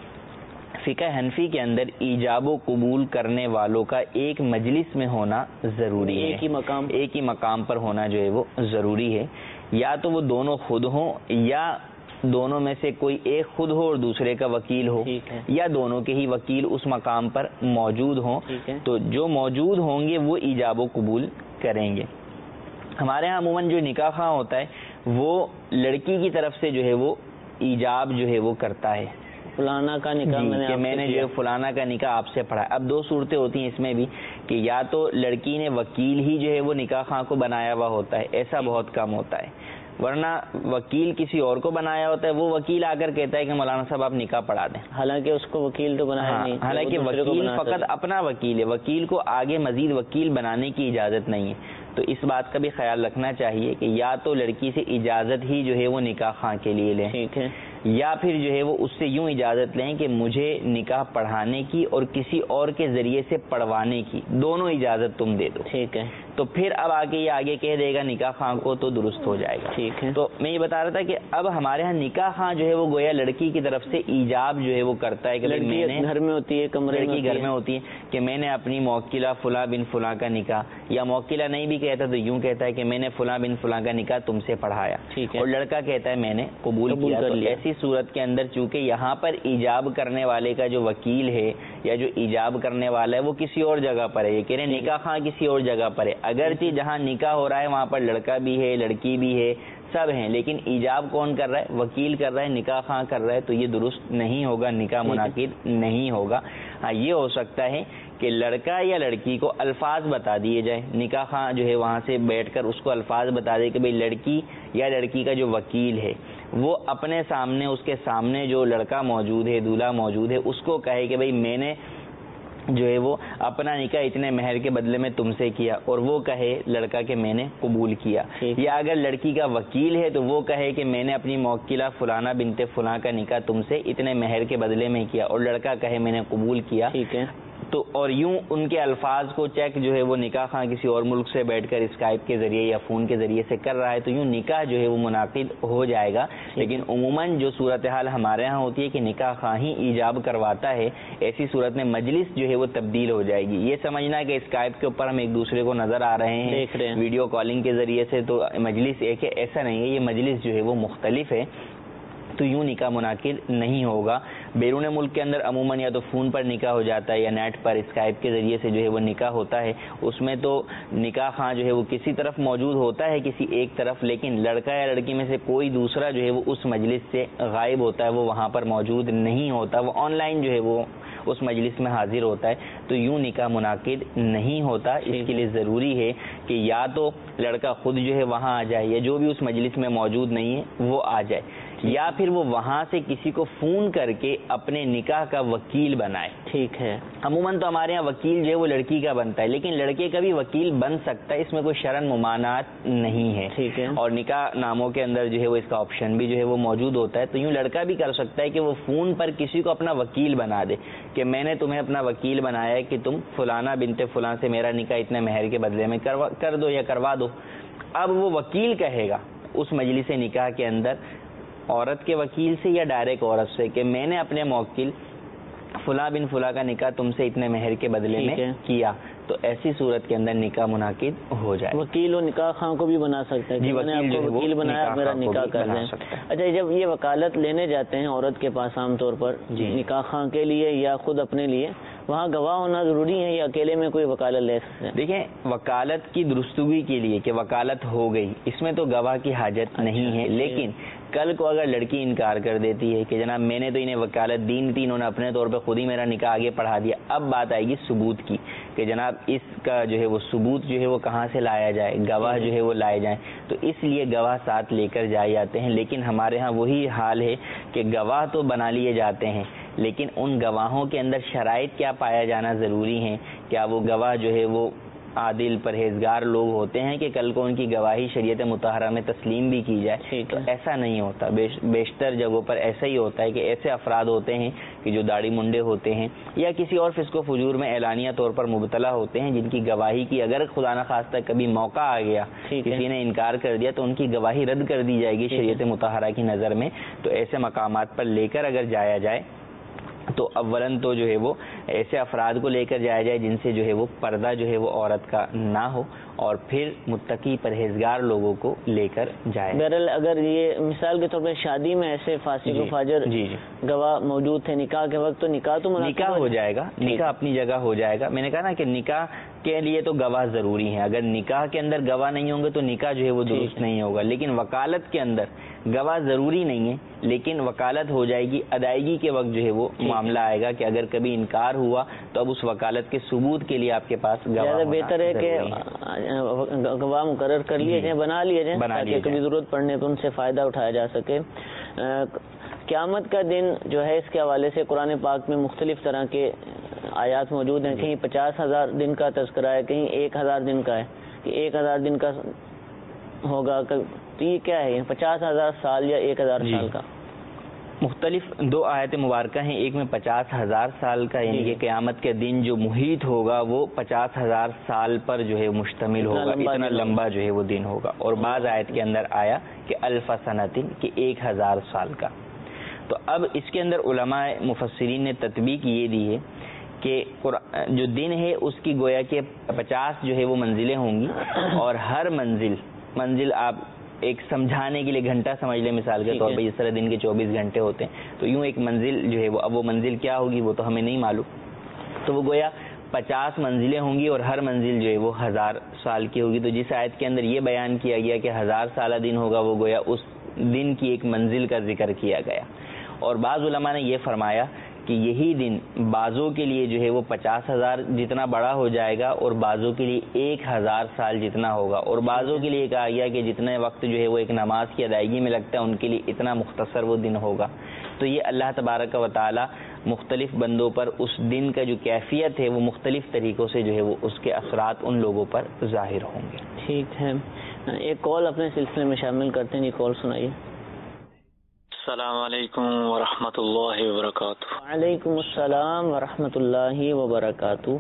فقہ حنفی کے اندر ایجاب و قبول کرنے والوں کا ایک مجلس میں ہونا ضروری ہے, ایک ہی مقام ایک ہی مقام پر ہونا جو ہے وہ ضروری ہے. یا تو وہ دونوں خود ہوں, یا دونوں میں سے کوئی ایک خود ہو اور دوسرے کا وکیل ہو, یا دونوں کے ہی وکیل اس مقام پر موجود ہوں. تو جو موجود ہوں گے وہ ایجاب و قبول کریں گے. ہمارے ہاں عموماً جو نکاح خواہ ہوتا ہے وہ لڑکی کی طرف سے جو ہے وہ ایجاب جو ہے وہ کرتا ہے, فلانا کا نکاح میں نے کہ میں نے جو فلانا کا نکاح آپ سے پڑھا. اب دو صورتیں ہوتی ہیں اس میں بھی کہ یا تو لڑکی نے وکیل ہی جو ہے وہ نکاح خواہ کو بنایا ہوا ہوتا ہے, ایسا بہت کم ہوتا ہے, ورنہ وکیل کسی اور کو بنایا ہوتا ہے. وہ وکیل آ کر کہتا ہے کہ مولانا صاحب آپ نکاح پڑھا دیں, حالانکہ اس کو وکیل تو بنایا نہیں, حالانکہ وکیل فقط اپنا وکیل ہے, وکیل کو آگے مزید وکیل بنانے کی اجازت نہیں ہے. تو اس بات کا بھی خیال رکھنا چاہیے کہ یا تو لڑکی سے اجازت ہی جو ہے وہ نکاح خواہ کے لیے لیں, ٹھیک ہے, یا پھر جو ہے وہ اس سے یوں اجازت لیں کہ مجھے نکاح پڑھانے کی اور کسی اور کے ذریعے سے پڑھوانے کی دونوں اجازت تم دے دو. ٹھیک ہے. تو پھر اب آگے یہ آگے کہہ دے گا نکاح خواہ کو تو درست ہو جائے گا. ٹھیک ہے. تو میں یہ بتا رہا تھا کہ اب ہمارے ہاں نکاح خواہ جو ہے وہ گویا لڑکی کی طرف سے ایجاب جو ہے وہ کرتا ہے کہ لڑکی گھر میں ہوتی ہے, کمرے لڑکی گھر میں ہوتی ہے کہ میں نے اپنی موکلہ فلاں بن فلاں کا نکاح, یا موکلہ نہیں بھی کہتا تو یوں کہتا ہے کہ میں نے فلاں بن فلاں کا نکاح تم سے پڑھایا, اور لڑکا کہتا ہے میں نے قبول کیا. تو ایسی صورت کے اندر چونکہ یہاں پر ایجاب کرنے والے کا جو وکیل ہے یا جو ایجاب کرنے والا ہے وہ کسی اور جگہ پر ہے, یہ کہہ رہے ہیں نکاح خواہ کسی اور جگہ پر ہے. اگرچہ جہاں نکاح ہو رہا ہے وہاں پر لڑکا بھی ہے لڑکی بھی ہے سب ہیں، لیکن ایجاب کون کر رہا ہے؟ وکیل کر رہا ہے، نکاح خواہ کر رہا ہے، تو یہ درست نہیں ہوگا، نکاح منعقد نہیں ہوگا۔ ہاں یہ ہو سکتا ہے کہ لڑکا یا لڑکی کو الفاظ بتا دیے جائیں، نکاح خواہ جو ہے وہاں سے بیٹھ کر اس کو الفاظ بتا دے کہ بھئی لڑکی یا لڑکی کا جو وکیل ہے وہ اپنے سامنے، اس کے سامنے جو لڑکا موجود ہے، دولہا موجود ہے، اس کو کہے کہ بھئی میں نے جو ہے وہ اپنا نکاح اتنے مہر کے بدلے میں تم سے کیا، اور وہ کہے لڑکا کہ میں نے قبول کیا۔ یا اگر لڑکی کا وکیل ہے تو وہ کہے کہ میں نے اپنی موکلہ فلانا بنت فلاں کا نکاح تم سے اتنے مہر کے بدلے میں کیا، اور لڑکا کہے میں نے قبول کیا۔ ٹھیک ہے، تو اور یوں ان کے الفاظ کو چیک جو ہے وہ نکاح خواہ کسی اور ملک سے بیٹھ کر اسکائپ کے ذریعے یا فون کے ذریعے سے کر رہا ہے، تو یوں نکاح جو ہے وہ منعقد ہو جائے گا۔ لیکن عموماً جو صورتحال ہمارے ہاں ہوتی ہے کہ نکاح خواہ ہی ایجاب کرواتا ہے، ایسی صورت میں مجلس جو ہے وہ تبدیل ہو جائے گی۔ یہ سمجھنا کہ اسکائپ کے اوپر ہم ایک دوسرے کو نظر آ رہے ہیں، دیکھ رہے ہیں، ویڈیو کالنگ کے ذریعے سے، تو مجلس ایک ہے، ایسا نہیں ہے۔ یہ مجلس جو ہے وہ مختلف ہے، تو یوں نکاح منعقد نہیں ہوگا۔ بیرون ملک کے اندر عموماً یا تو فون پر نکاح ہو جاتا ہے یا نیٹ پر اسکائپ کے ذریعے سے جو ہے وہ نکاح ہوتا ہے، اس میں تو نکاح خواہ جو ہے وہ کسی طرف موجود ہوتا ہے، کسی ایک طرف، لیکن لڑکا یا لڑکی میں سے کوئی دوسرا جو ہے وہ اس مجلس سے غائب ہوتا ہے، وہ وہاں پر موجود نہیں ہوتا، وہ آن لائن جو ہے وہ اس مجلس میں حاضر ہوتا ہے، تو یوں نکاح منعقد نہیں ہوتا۔ اس کے لیے ضروری ہے کہ یا تو لڑکا خود جو ہے وہاں آ جائے، یا جو بھی اس مجلس میں موجود نہیں ہے وہ آ جائے، یا پھر وہ وہاں سے کسی کو فون کر کے اپنے نکاح کا وکیل بنائے۔ ٹھیک ہے، عموماً تو ہمارے یہاں وکیل جو ہے وہ لڑکی کا بنتا ہے، لیکن لڑکے کا بھی وکیل بن سکتا ہے، اس میں کوئی شرعن ممانعت نہیں ہے۔ ٹھیک ہے، اور نکاح ناموں کے اندر جو ہے وہ اس کا آپشن بھی جو ہے وہ موجود ہوتا ہے، تو یوں لڑکا بھی کر سکتا ہے کہ وہ فون پر کسی کو اپنا وکیل بنا دے کہ میں نے تمہیں اپنا وکیل بنایا ہے کہ تم فلانا بنت فلاں سے میرا نکاح اتنے مہر کے بدلے میں کر دو یا کروا دو۔ اب وہ وکیل کہے گا اس مجلس نکاح کے اندر عورت کے وکیل سے یا ڈائریکٹ عورت سے کہ میں نے اپنے موکل فلاں بن فلاں کا نکاح تم سے اتنے مہر کے بدلے میں کیا، تو ایسی صورت کے اندر نکاح منعقد ہو جائے۔ وکیل و نکاح خواہ کو بھی بنا سکتا ہے، جی، میں نے آپ کو وکیل بنایا، میرا نکاح کر دیں۔ اچھا، جب یہ وکالت لینے جاتے ہیں عورت کے پاس عام طور پر نکاح خواہ کے لیے یا خود اپنے لیے، وہاں گواہ ہونا ضروری ہے یا اکیلے میں کوئی وکالت لے سکتے ہیں؟ دیکھیں، وکالت کی درستگی کے لیے کہ وکالت ہو گئی، اس میں تو گواہ کی حاجت نہیں ہے، لیکن کل کو اگر لڑکی انکار کر دیتی ہے کہ جناب میں نے تو انہیں وکالت دی نہیں تھی، انہوں نے اپنے طور پہ خود ہی میرا نکاح آگے پڑھا دیا، اب بات آئے گی ثبوت کی کہ جناب اس کا جو ہے وہ ثبوت جو ہے وہ کہاں سے لایا جائے، گواہ جو ہے وہ لائے جائیں، تو اس لیے گواہ ساتھ لے کر جائے جاتے ہیں۔ لیکن ہمارے ہاں وہی حال ہے کہ گواہ تو بنا لیے جاتے ہیں، لیکن ان گواہوں کے اندر شرائط کیا پایا جانا ضروری ہیں؟ کیا وہ گواہ جو ہے وہ عادل پرہیزگار لوگ ہوتے ہیں کہ کل کو ان کی گواہی شریعت مطہرہ میں تسلیم بھی کی جائے؟ تو ایسا نہیں ہوتا، بیشتر جگہوں پر ایسا ہی ہوتا ہے کہ ایسے افراد ہوتے ہیں کہ جو داڑھی منڈے ہوتے ہیں یا کسی اور فسق و فجور میں اعلانیہ طور پر مبتلا ہوتے ہیں، جن کی گواہی کی اگر خدا نخواستہ کبھی موقع آ گیا، کسی نے انکار کر دیا، تو ان کی گواہی رد کر دی جائے گی شریعت مطہرہ کی نظر میں۔ تو ایسے مقامات پر لے کر اگر جایا جائے تو اولاً تو جو ہے وہ ایسے افراد کو لے کر جایا جائے جن سے جو ہے وہ پردہ جو ہے وہ عورت کا نہ ہو، اور پھر متقی پرہیزگار لوگوں کو لے کر جائے۔ بہرحال اگر یہ مثال کے طور پر شادی میں ایسے فاسق و فاجر جی جی گواہ موجود تھے نکاح کے وقت، تو نکاح تو نکاح ہو جائے گا، نکاح اپنی جگہ ہو جائے گا۔ میں نے کہا نا کہ نکاح کے لیے تو گواہ ضروری ہیں، اگر نکاح کے اندر گواہ نہیں ہوں گے تو نکاح جو ہے وہ درست نہیں ہوگا۔ لیکن وکالت کے اندر گواہ ضروری نہیں ہے، لیکن وکالت ہو جائے گی، ادائیگی کے وقت جو ہے وہ معاملہ آئے گا کہ اگر کبھی انکار ہوا تو اب اس وکالت کے ثبوت کے لیے آپ کے پاس گواہ ہونا بہتر ہے کہ گواہ مقرر کر لیے جائیں، بنا لیے جائیں، تاکہ کبھی ضرورت پڑنے پہ ان سے فائدہ اٹھایا جا سکے۔ قیامت کا دن جو ہے اس کے حوالے سے قرآن پاک میں مختلف طرح کے آیات موجود ہیں، کہیں پچاس ہزار دن کا تذکرہ ہے، کہیں ایک ہزار دن کا ہے کہ ایک ہزار دن کا ہوگا، تو یہ کیا ہے، پچاس ہزار سال یا ایک ہزار سال کا؟ مختلف دو آیت مبارکہ ہیں، ایک میں پچاس ہزار سال کا، یعنی کہ قیامت کے دن جو محیط ہوگا وہ پچاس ہزار سال پر جو ہے مشتمل ہوگا، اتنا لمبا جو ہے وہ دن ہوگا۔ اور بعض آیت کے اندر آیا کہ الف سنتن، کہ ایک ہزار سال کا۔ تو اب اس کے اندر علماء مفسرین نے تطبیق یہ دی ہے کہ جو دن ہے اس کی گویا کہ پچاس جو ہے وہ منزلیں ہوں گی، اور ہر منزل منزل آپ ایک سمجھانے کے لیے گھنٹہ سمجھ لیں مثال کے طور پہ، جس طرح دن کے چوبیس گھنٹے ہوتے ہیں، تو یوں ایک منزل جو ہے وہ، اب وہ منزل کیا ہوگی وہ تو ہمیں نہیں معلوم، تو وہ گویا پچاس منزلیں ہوں گی اور ہر منزل جو ہے وہ ہزار سال کی ہوگی. تو جس آیت کے اندر یہ بیان کیا گیا کہ ہزار سالہ دن ہوگا وہ گویا اس دن کی ایک منزل کا ذکر کیا گیا. اور بعض علماء نے یہ فرمایا کہ یہی دن بعضوں کے لیے جو ہے وہ پچاس ہزار جتنا بڑا ہو جائے گا اور بعضوں کے لیے ایک ہزار سال جتنا ہوگا. اور بعضوں کے لیے کہا گیا کہ جتنے وقت جو ہے وہ ایک نماز کی ادائیگی میں لگتا ہے ان کے لیے اتنا مختصر وہ دن ہوگا. تو یہ اللہ تبارک و تعالی مختلف بندوں پر اس دن کا جو کیفیت ہے وہ مختلف طریقوں سے جو ہے وہ اس کے اثرات ان لوگوں پر ظاہر ہوں گے. ٹھیک ہے, ایک کال اپنے سلسلے میں شامل کرتے ہیں. جی کال سنائیے. السلام علیکم ورحمۃ اللہ وبرکاتہ. وعلیکم السلام ورحمۃ اللہ وبرکاتہ.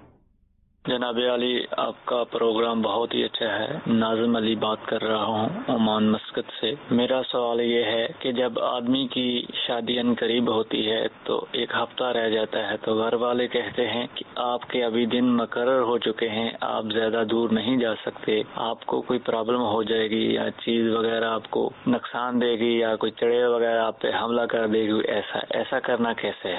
جناب علی, آپ کا پروگرام بہت ہی اچھا ہے. ناظم علی بات کر رہا ہوں عمان مسقط سے. میرا سوال یہ ہے کہ جب آدمی کی شادی ان قریب ہوتی ہے تو ایک ہفتہ رہ جاتا ہے تو گھر والے کہتے ہیں کہ آپ کے ابھی دن مقرر ہو چکے ہیں, آپ زیادہ دور نہیں جا سکتے, آپ کو کوئی پرابلم ہو جائے گی یا چیز وغیرہ آپ کو نقصان دے گی یا کوئی چڑھے وغیرہ آپ پہ حملہ کر دے گی. ایسا ایسا کرنا کیسے ہے؟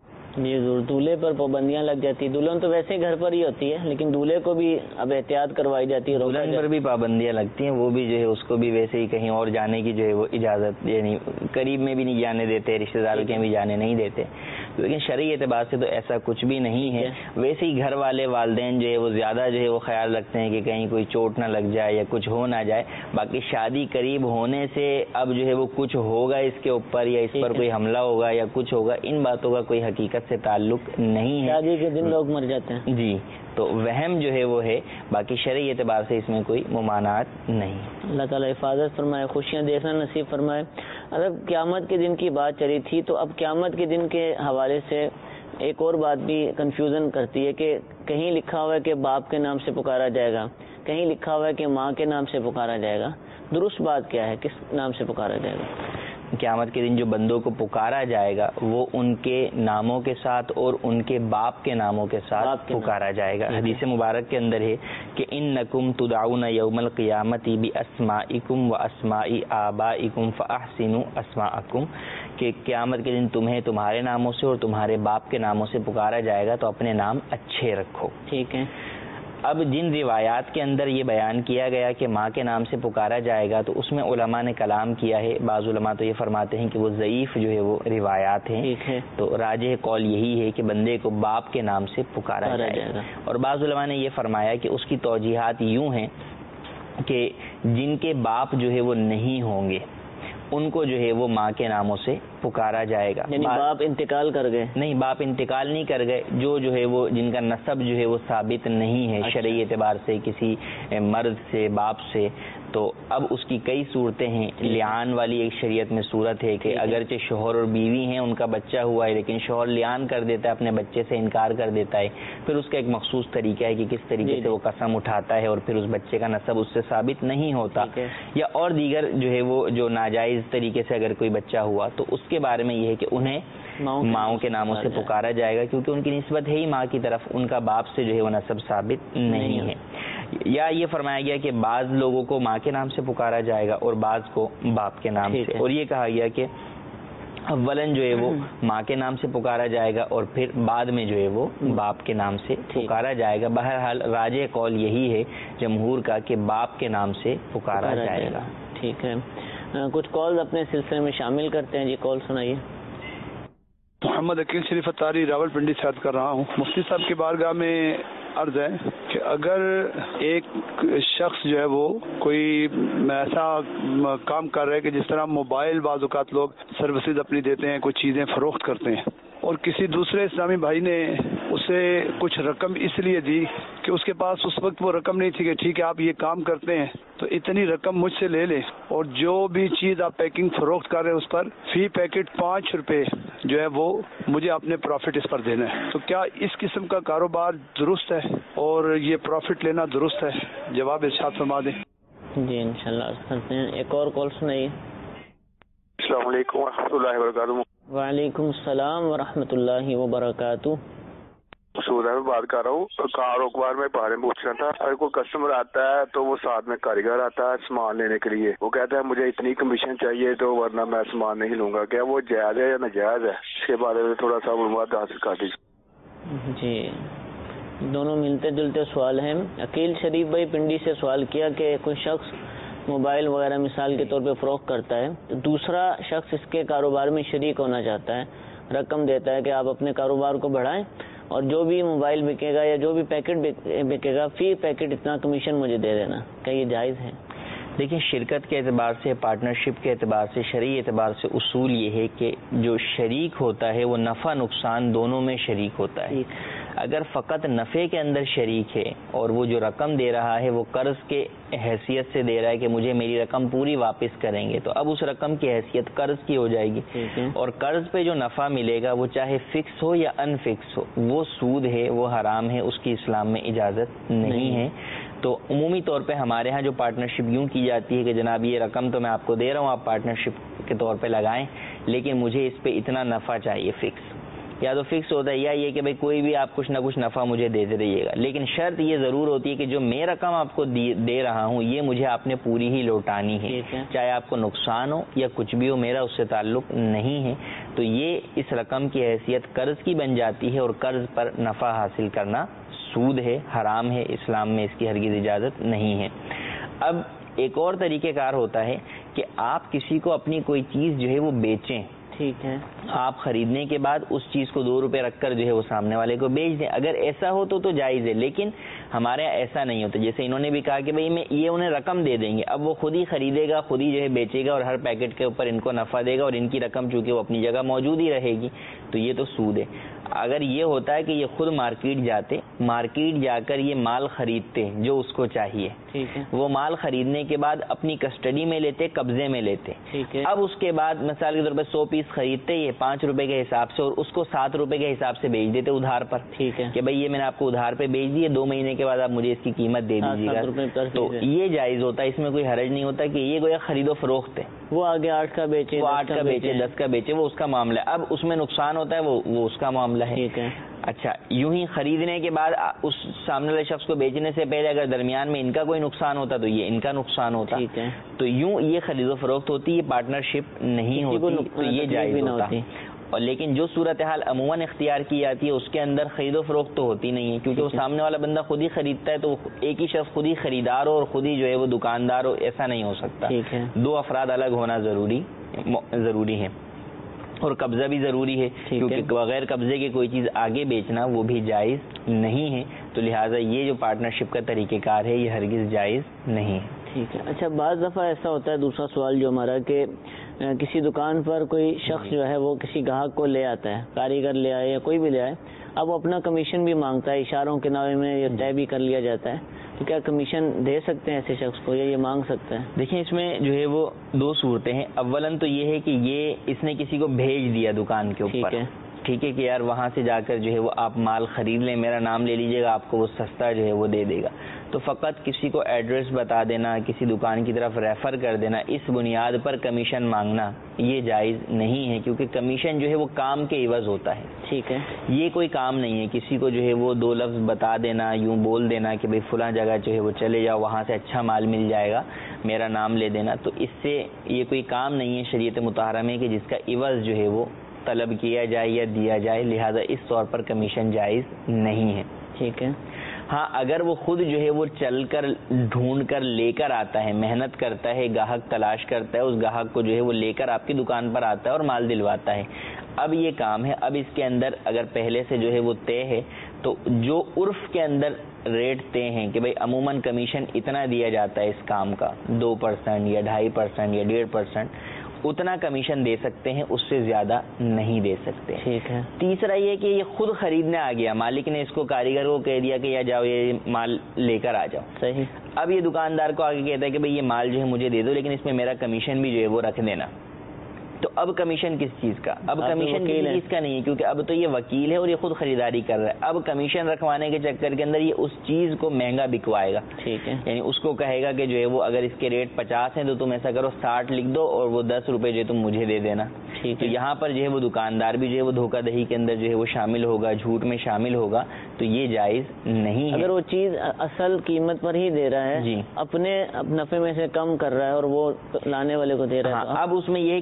جی ضرور, دولہے پر پابندیاں لگ جاتی. دلہن تو ویسے ہی گھر پر ہی ہوتی ہے لیکن دولہے کو بھی اب احتیاط کروائی جاتی ہے. دلہن پر بھی پابندیاں لگتی ہیں, وہ بھی جو ہے اس کو بھی ویسے ہی کہیں اور جانے کی جو ہے وہ اجازت, یعنی قریب میں بھی نہیں جانے دیتے, رشتہ داروں کے بھی جانے نہیں دیتے. لیکن شرعی اعتبار سے تو ایسا کچھ بھی نہیں ہے. ویسے ہی گھر والے والدین جو ہے وہ زیادہ جو ہے وہ خیال رکھتے ہیں کہ کہیں کوئی چوٹ نہ لگ جائے یا کچھ ہو نہ جائے. باقی شادی قریب ہونے سے اب جو ہے وہ کچھ ہوگا اس کے اوپر یا اس پر کوئی حملہ ہوگا یا کچھ ہوگا, ان باتوں کا کوئی حقیقت سے تعلق نہیں ہے. شادی کے دن لوگ مر جاتے ہیں. جی, تو وہم جو ہے وہ ہے. باقی شرعی اعتبار سے اس میں کوئی ممانعت نہیں. اللہ تعالیٰ حفاظت فرمائے, خوشیاں دیکھنا نصیب فرمائے. اگر قیامت کے دن کی بات چلی تھی تو اب قیامت کے دن کے حوالے سے ایک اور بات بھی کنفیوژن کرتی ہے کہ کہیں لکھا ہوا ہے کہ باپ کے نام سے پکارا جائے گا, کہیں لکھا ہوا ہے کہ ماں کے نام سے پکارا جائے گا. درست بات کیا ہے, کس نام سے پکارا جائے گا؟ قیامت کے دن جو بندوں کو پکارا جائے گا وہ ان کے ناموں کے ساتھ اور ان کے باپ کے ناموں کے ساتھ پکارا جائے گا. حدیث مبارک کے اندر ہے کہ انکم تدعون یوم القیامت باسمائکم واسماء آبائکم فاحسنوا اسماءکم, کہ قیامت کے دن تمہیں تمہارے ناموں سے اور تمہارے باپ کے ناموں سے پکارا جائے گا تو اپنے نام اچھے رکھو. ٹھیک ہے. اب جن روایات کے اندر یہ بیان کیا گیا کہ ماں کے نام سے پکارا جائے گا تو اس میں علماء نے کلام کیا ہے. بعض علماء تو یہ فرماتے ہیں کہ وہ ضعیف جو ہے وہ روایات ہیں, تو راجح قول یہی ہے کہ بندے کو باپ کے نام سے پکارا جائے گا. اور بعض علماء نے یہ فرمایا کہ اس کی توجیحات یوں ہیں کہ جن کے باپ جو ہے وہ نہیں ہوں گے ان کو جو ہے وہ ماں کے ناموں سے پکارا جائے گا. یعنی باپ انتقال کر گئے؟ نہیں, باپ انتقال نہیں کر گئے. جو جو ہے وہ جن کا نسب جو ہے وہ ثابت نہیں ہے شرعی اعتبار سے کسی مرد سے, باپ سے, تو اب اس کی کئی صورتیں ہیں. لیان والی ایک شریعت میں صورت ہے کہ اگرچہ شوہر اور بیوی ہیں, ان کا بچہ ہوا ہے لیکن شوہر لیان کر دیتا ہے, اپنے بچے سے انکار کر دیتا ہے. پھر اس کا ایک مخصوص طریقہ ہے کہ کس طریقے سے وہ قسم اٹھاتا ہے اور پھر اس بچے کا نسب اس سے ثابت نہیں ہوتا. یا اور دیگر جو ہے وہ جو ناجائز طریقے سے اگر کوئی بچہ ہوا تو اس کے بارے میں یہ ہے کہ انہیں ماؤں کے ناموں سے پکارا جائے گا کیونکہ ان کی نسبت ہے ہی ماں کی طرف, ان کا باپ سے جو ہے وہ نسب ثابت نہیں ہے. یا یہ فرمایا گیا کہ بعض لوگوں کو ماں کے نام سے پکارا جائے گا اور بعض کو باپ کے نام سے, اور یہ کہا گیا کہ اولن جو ہے وہ ماں کے نام سے پکارا جائے گا اور پھر بعد میں جو ہے وہ باپ کے نام سے پکارا جائے گا. بہرحال راجح قول یہی ہے جمہور کا کہ باپ کے نام سے پکارا جائے گا. ٹھیک ہے, کچھ کال اپنے سلسلے میں شامل کرتے ہیں. جی کال سنائیے. محمد عقیل شریف اتاری راول پنڈی سے عرض کر رہا ہوں. مفتی صاحب کی بارگاہ میں عرض ہے کہ اگر ایک شخص جو ہے وہ کوئی ایسا کام کر رہا ہے کہ جس طرح موبائل بعض اوقات لوگ سروسز اپنی دیتے ہیں, کوئی چیزیں فروخت کرتے ہیں, اور کسی دوسرے اسلامی بھائی نے اسے کچھ رقم اس لیے دی کہ اس کے پاس اس وقت وہ رقم نہیں تھی کہ ٹھیک ہے آپ یہ کام کرتے ہیں تو اتنی رقم مجھ سے لے لیں اور جو بھی چیز آپ پیکنگ فروخت کر رہے ہیں اس پر فی پیکٹ پانچ روپے جو ہے وہ مجھے اپنے پروفٹ اس پر دینا ہے. تو کیا اس قسم کا کاروبار درست ہے اور یہ پروفٹ لینا درست ہے؟ جواب ارشاد فرما دیں. جی انشاءاللہ عرض کرتے ہیں. ایک اور کال سنائیے. السلام علیکم ورحمۃ اللہ وبرکاتہ. وعلیکم السلام ورحمۃ اللہ وبرکاتہ. سودا میں بات کر رہا ہوں. کاروبار میں بارے میں پوچھنا تھا. اگر کوئی کسٹمر آتا ہے تو وہ ساتھ میں کاریگر آتا ہے سامان لینے کے لیے, وہ کہتا ہے مجھے اتنی کمیشن چاہیے تو ورنہ میں سامان نہیں لوں گا, کیا وہ جائز ہے یا ناجائز ہے؟ اس کے بارے میں تھوڑا سا معلومات حاصل کر دیجیے. جی دونوں ملتے جلتے سوال ہیں. عقیل شریف بھائی پنڈی سے سوال کیا کہ کوئی شخص موبائل وغیرہ مثال کے طور پہ فروخت کرتا ہے، تو دوسرا شخص اس کے کاروبار میں شریک ہونا چاہتا ہے، رقم دیتا ہے کہ آپ اپنے کاروبار کو بڑھائیں اور جو بھی موبائل بکے گا یا جو بھی پیکٹ بکے گا فی پیکٹ اتنا کمیشن مجھے دے دینا، کیا یہ جائز ہے؟ دیکھیں، شرکت کے اعتبار سے، پارٹنرشپ کے اعتبار سے، شرعی اعتبار سے اصول یہ ہے کہ جو شریک ہوتا ہے وہ نفع نقصان دونوں میں شریک ہوتا ہے. اگر فقط نفع کے اندر شریک ہے اور وہ جو رقم دے رہا ہے وہ قرض کے حیثیت سے دے رہا ہے کہ مجھے میری رقم پوری واپس کریں گے، تو اب اس رقم کی حیثیت قرض کی ہو جائے گی. اور قرض پہ جو نفع ملے گا وہ چاہے فکس ہو یا ان فکس ہو، وہ سود ہے، وہ حرام ہے، اس کی اسلام میں اجازت نہیں ہے. تو عمومی طور پہ ہمارے ہاں جو پارٹنرشپ یوں کی جاتی ہے کہ جناب یہ رقم تو میں آپ کو دے رہا ہوں، آپ پارٹنرشپ کے طور پہ لگائیں، لیکن مجھے اس پہ اتنا نفع چاہیے فکس. یا تو فکس ہوتا ہے یا یہ کہ بھئی کوئی بھی آپ کچھ نہ کچھ نفع مجھے دیتے رہیے گا، لیکن شرط یہ ضرور ہوتی ہے کہ جو میں رقم آپ کو دے رہا ہوں یہ مجھے آپ نے پوری ہی لوٹانی ہے، چاہے آپ کو نقصان ہو یا کچھ بھی ہو، میرا اس سے تعلق نہیں ہے. تو یہ اس رقم کی حیثیت قرض کی بن جاتی ہے اور قرض پر نفع حاصل کرنا سود ہے، حرام ہے، اسلام میں اس کی ہرگز اجازت نہیں ہے. اب ایک اور طریقہ کار ہوتا ہے کہ آپ کسی کو اپنی کوئی چیز جو ہے وہ بیچیں، ٹھیک ہے، آپ خریدنے کے بعد اس چیز کو دو روپے رکھ کر جو ہے وہ سامنے والے کو بیچ دیں. اگر ایسا ہو تو تو جائز ہے، لیکن ہمارے یہاں ایسا نہیں ہوتا. جیسے انہوں نے بھی کہا کہ بھئی میں یہ انہیں رقم دے دیں گے، اب وہ خود ہی خریدے گا، خود ہی جو ہے بیچے گا اور ہر پیکٹ کے اوپر ان کو نفع دے گا اور ان کی رقم چونکہ وہ اپنی جگہ موجود ہی رہے گی، تو یہ تو سود ہے. اگر یہ ہوتا ہے کہ یہ خود مارکیٹ جاتے، مارکیٹ جا کر یہ مال خریدتے جو اس کو چاہیے، ٹھیک ہے، وہ مال خریدنے کے بعد اپنی کسٹڈی میں لیتے، قبضے میں لیتے، ٹھیک ہے، اب اس کے بعد مثال کے طور پر سو پیس خریدتے یہ پانچ روپے کے حساب سے اور اس کو سات روپے کے حساب سے بیچ دیتے ادھار پر، ٹھیک ہے، کہ بھئی یہ میں نے آپ کو ادھار پہ بیچ دیے، دو مہینے کے بعد آپ مجھے اس کی قیمت دے دیجیے گا، تو یہ جائز ہوتا ہے. اس میں کوئی حرج نہیں ہوتا کہ یہ گویا خرید و فروخت ہے، وہ آگے آٹھ کا بیچے، وہ آٹھ کا بیچے، دس کا بیچے، وہ اس کا معاملہ ہے. اب اس میں نقصان ہوتا ہے وہ وہ اس کا معاملہ ہے. ٹھیک ہے. اچھا، یوں ہی خریدنے کے بعد اس سامنے والے شخص کو بیچنے سے پہلے اگر درمیان میں ان کا کوئی نقصان ہوتا تو یہ ان کا نقصان ہوتا. ٹھیک ہے. تو یوں یہ خرید و فروخت ہوتی، یہ پارٹنرشپ نہیں ہوتی، تو یہ جائز ہوتا. اور لیکن جو صورتحال عموماً اختیار کی جاتی ہے اس کے اندر خرید و فروخت تو ہوتی نہیں ہے، کیونکہ وہ سامنے والا بندہ خود ہی خریدتا ہے، تو ایک ہی شخص خود ہی خریدار ہو اور خود ہی جو ہے وہ دکاندار ہو، ایسا نہیں ہو سکتا. دو افراد الگ ہونا ضروری ضروری ہے اور قبضہ بھی ضروری ہے، کیونکہ بغیر قبضے کے کوئی چیز آگے بیچنا وہ بھی جائز نہیں ہے. تو لہٰذا یہ جو پارٹنرشپ کا طریقہ کار ہے یہ ہرگز جائز نہیں ہے. ٹھیک ہے. اچھا، بعض دفعہ ایسا ہوتا ہے، دوسرا سوال جو ہمارا، کہ کسی دکان پر کوئی شخص جو ہے وہ کسی گاہک کو لے آتا ہے، کاریگر لے آئے یا کوئی بھی لے آئے، اب وہ اپنا کمیشن بھی مانگتا ہے، اشاروں کے نامے میں یہ طے بھی کر لیا جاتا ہے، تو کیا کمیشن دے سکتے ہیں ایسے شخص کو یا یہ مانگ سکتا ہے؟ دیکھیں، اس میں جو ہے وہ دو صورتیں ہیں. اولاً تو یہ ہے کہ یہ اس نے کسی کو بھیج دیا دکان کے اوپر، ٹھیک ہے، کہ یار وہاں سے جا کر جو ہے وہ آپ مال خرید لیں، میرا نام لے لیجیے گا، آپ کو وہ سستا جو ہے وہ دے دے گا. تو فقط کسی کو ایڈریس بتا دینا، کسی دکان کی طرف ریفر کر دینا، اس بنیاد پر کمیشن مانگنا یہ جائز نہیں ہے، کیونکہ کمیشن جو ہے وہ کام کے عوض ہوتا ہے. ٹھیک ہے. یہ کوئی کام نہیں ہے کسی کو جو ہے وہ دو لفظ بتا دینا، یوں بول دینا کہ بھئی فلاں جگہ جو ہے وہ چلے جاؤ، وہاں سے اچھا مال مل جائے گا، میرا نام لے دینا. تو اس سے یہ کوئی کام نہیں ہے شریعت مطہرہ میں کہ جس کا عوض جو ہے وہ طلب کیا جائے یا دیا جائے، لہذا اس طور پر کمیشن جائز نہیں ہے. ٹھیک ہے. ہاں، اگر وہ خود جو ہے وہ چل کر ڈھونڈ کر لے کر آتا ہے، محنت کرتا ہے، گاہک تلاش کرتا ہے، اس گاہک کو جو ہے وہ لے کر آپ کی دکان پر آتا ہے اور مال دلواتا ہے، اب یہ کام ہے. اب اس کے اندر اگر پہلے سے جو ہے وہ طے ہے تو جو عرف کے اندر ریٹ طے ہیں کہ بھئی عموماً کمیشن اتنا دیا جاتا ہے اس کام کا، دو پرسنٹ یا ڈھائی پرسنٹ یا ڈیڑھ پرسنٹ، اتنا کمیشن دے سکتے ہیں، اس سے زیادہ نہیں دے سکتے. ٹھیک ہے. تیسرا یہ کہ یہ خود خریدنے آ گیا، مالک نے اس کو کاریگر کو کہہ دیا کہ یا جاؤ یہ مال لے کر آ جاؤ. صحیح. اب یہ دکاندار کو آگے کہتا ہے کہ بھئی یہ مال جو ہے مجھے دے دو، لیکن اس میں میرا کمیشن بھی جو ہے وہ رکھ دینا. تو اب کمیشن کس چیز کا؟ اب کمیشن کس چیز کا نہیں ہے، کیونکہ اب تو یہ وکیل ہے اور یہ خود خریداری کر رہا ہے. اب کمیشن رکھوانے کے چکر کے اندر یہ اس چیز کو مہنگا بکوائے گا. ٹھیک ہے. یعنی اس کو کہے گا کہ جو ہے وہ اگر اس کے ریٹ پچاس ہیں تو تم ایسا کرو ساٹھ لکھ دو اور وہ دس روپے جو ہے تم مجھے دے دینا. ٹھیک ہے. یہاں پر جو ہے وہ دکاندار بھی جو ہے وہ دھوکہ دہی کے اندر جو ہے وہ شامل ہوگا، جھوٹ میں شامل ہوگا، تو یہ جائز نہیں ہے. اگر وہ چیز اصل قیمت پر ہی دے رہا ہے، جی، اپنے نفع میں سے کم کر رہا ہے اور وہ لانے والے کو دے رہا ہے. اب اس میں یہ ہے کہ اگر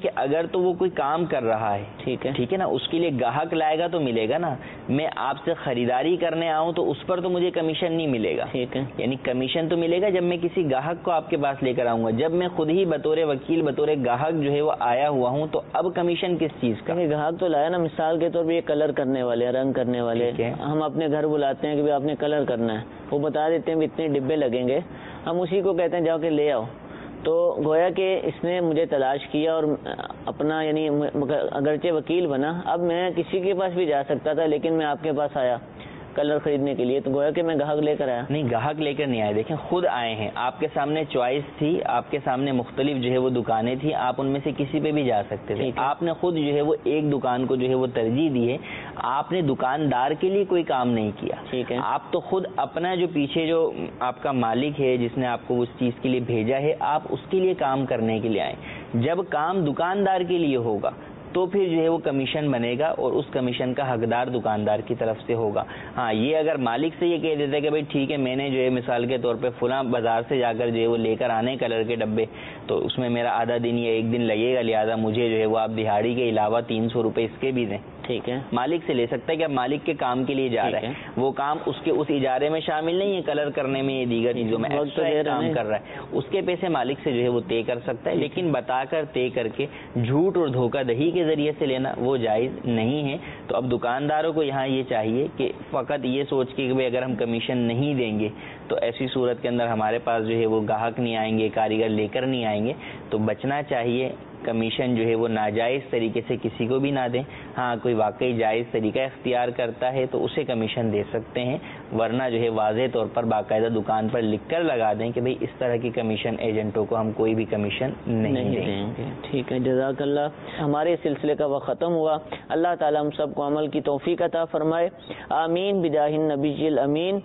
اگر تو وہ کوئی کام کر رہا ہے ٹھیک ہے ٹھیک ہے نا, اس کے لیے گاہک لائے گا تو ملے گا نا. میں آپ سے خریداری کرنے آؤں تو اس پر تو مجھے کمیشن نہیں ملے گا. ٹھیک ہے, یعنی کمیشن تو ملے گا جب میں کسی گاہک کو آپ کے پاس لے کر آؤں گا. جب میں خود ہی بطور وکیل بطور گاہک جو ہے وہ آیا ہوا ہوں تو اب کمیشن کس چیز کا؟ گاہک تو لایا نا, مثال کے طور پہ یہ کلر کرنے والے, رنگ کرنے والے, ہم اپنے گھر بلاتے ہیں کہ آپ نے کلر کرنا ہے, وہ بتا دیتے ہیں اتنے ڈبے لگیں گے, ہم اسی کو کہتے ہیں جاؤ کہ لے آؤ. تو گویا کہ اس نے مجھے تلاش کیا اور اپنا یعنی اگرچہ وکیل بنا, اب میں کسی کے پاس بھی جا سکتا تھا لیکن میں آپ کے پاس آیا کلر خریدنے کے لیے, تو گویا کہ میں گاہک لے کر آیا. نہیں, گاہک لے کر نہیں آئے, دیکھیں خود آئے ہیں, آپ کے سامنے چوائس تھی, آپ کے سامنے مختلف جو ہے وہ دکانیں تھی, آپ ان میں سے کسی پہ بھی جا سکتے تھے. آپ نے خود جو ہے وہ ایک دکان کو جو ہے وہ ترجیح دی ہے, آپ نے دکاندار کے لیے کوئی کام نہیں کیا. ٹھیک ہے, آپ تو خود اپنا جو پیچھے جو آپ کا مالک ہے جس نے آپ کو اس چیز کے لیے بھیجا ہے, آپ اس کے لیے کام کرنے کے لیے آئے. جب کام دکاندار کے لیے ہوگا تو پھر جو ہے وہ کمیشن بنے گا اور اس کمیشن کا حقدار دکاندار کی طرف سے ہوگا. ہاں, یہ اگر مالک سے یہ کہہ دیتے کہ بھائی ٹھیک ہے میں نے جو ہے مثال کے طور پہ فلاں بازار سے جا کر جو ہے وہ لے کر آنے کلر کے ڈبے, تو اس میں میرا آدھا دن یا ایک دن لگے گا, لہٰذا مجھے جو ہے وہ آپ دہاڑی کے علاوہ تین سو روپے اس کے بھی دیں. ٹھیک ہے, مالک سے لے سکتا ہے کہ مالک کے کام کے لیے جا رہا ہے, وہ کام اس کے اس اجارے میں شامل نہیں ہے, کلر کرنے میں یا دیگر چیزوں میں کام کر رہا ہے, اس کے پیسے مالک سے جو ہے وہ طے کر سکتا ہے. لیکن بتا کر طے کر کے جھوٹ اور دھوکہ دہی کے ذریعے سے لینا وہ جائز نہیں ہے. تو اب دکانداروں کو یہاں یہ چاہیے کہ فقط یہ سوچ کے کہ اگر ہم کمیشن نہیں دیں گے تو ایسی صورت کے اندر ہمارے پاس جو ہے وہ گاہک نہیں آئیں گے, کاریگر لے کر نہیں آئیں گے, تو بچنا چاہیے. کمیشن جو ہے وہ ناجائز طریقے سے کسی کو بھی نہ دیں. ہاں, کوئی واقعی جائز طریقہ اختیار کرتا ہے تو اسے کمیشن دے سکتے ہیں, ورنہ جو ہے واضح طور پر باقاعدہ دکان پر لکھ کر لگا دیں کہ بھئی اس طرح کی کمیشن ایجنٹوں کو ہم کوئی بھی کمیشن نہیں دیں گے. ٹھیک ہے, جزاک اللہ. ہمارے سلسلے کا وقت ختم ہوا. اللہ تعالیٰ ہم سب کو عمل کی توفیق عطا فرمائے. آمین بجاہ النبی الامین.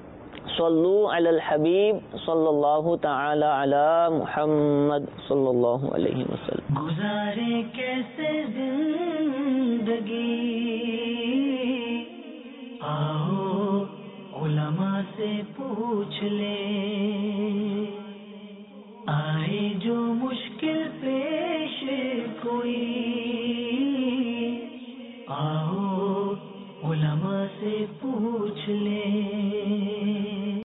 صلو علی الحبیب صلی اللہ تعالی علی محمد صلی اللہ علیہ وسلم. گزارے کیسے زندگی, آؤ علماء سے پوچھ لیں, آئے جو مشکل پیش کوئی, آؤ علماء سے پوچھ لیں.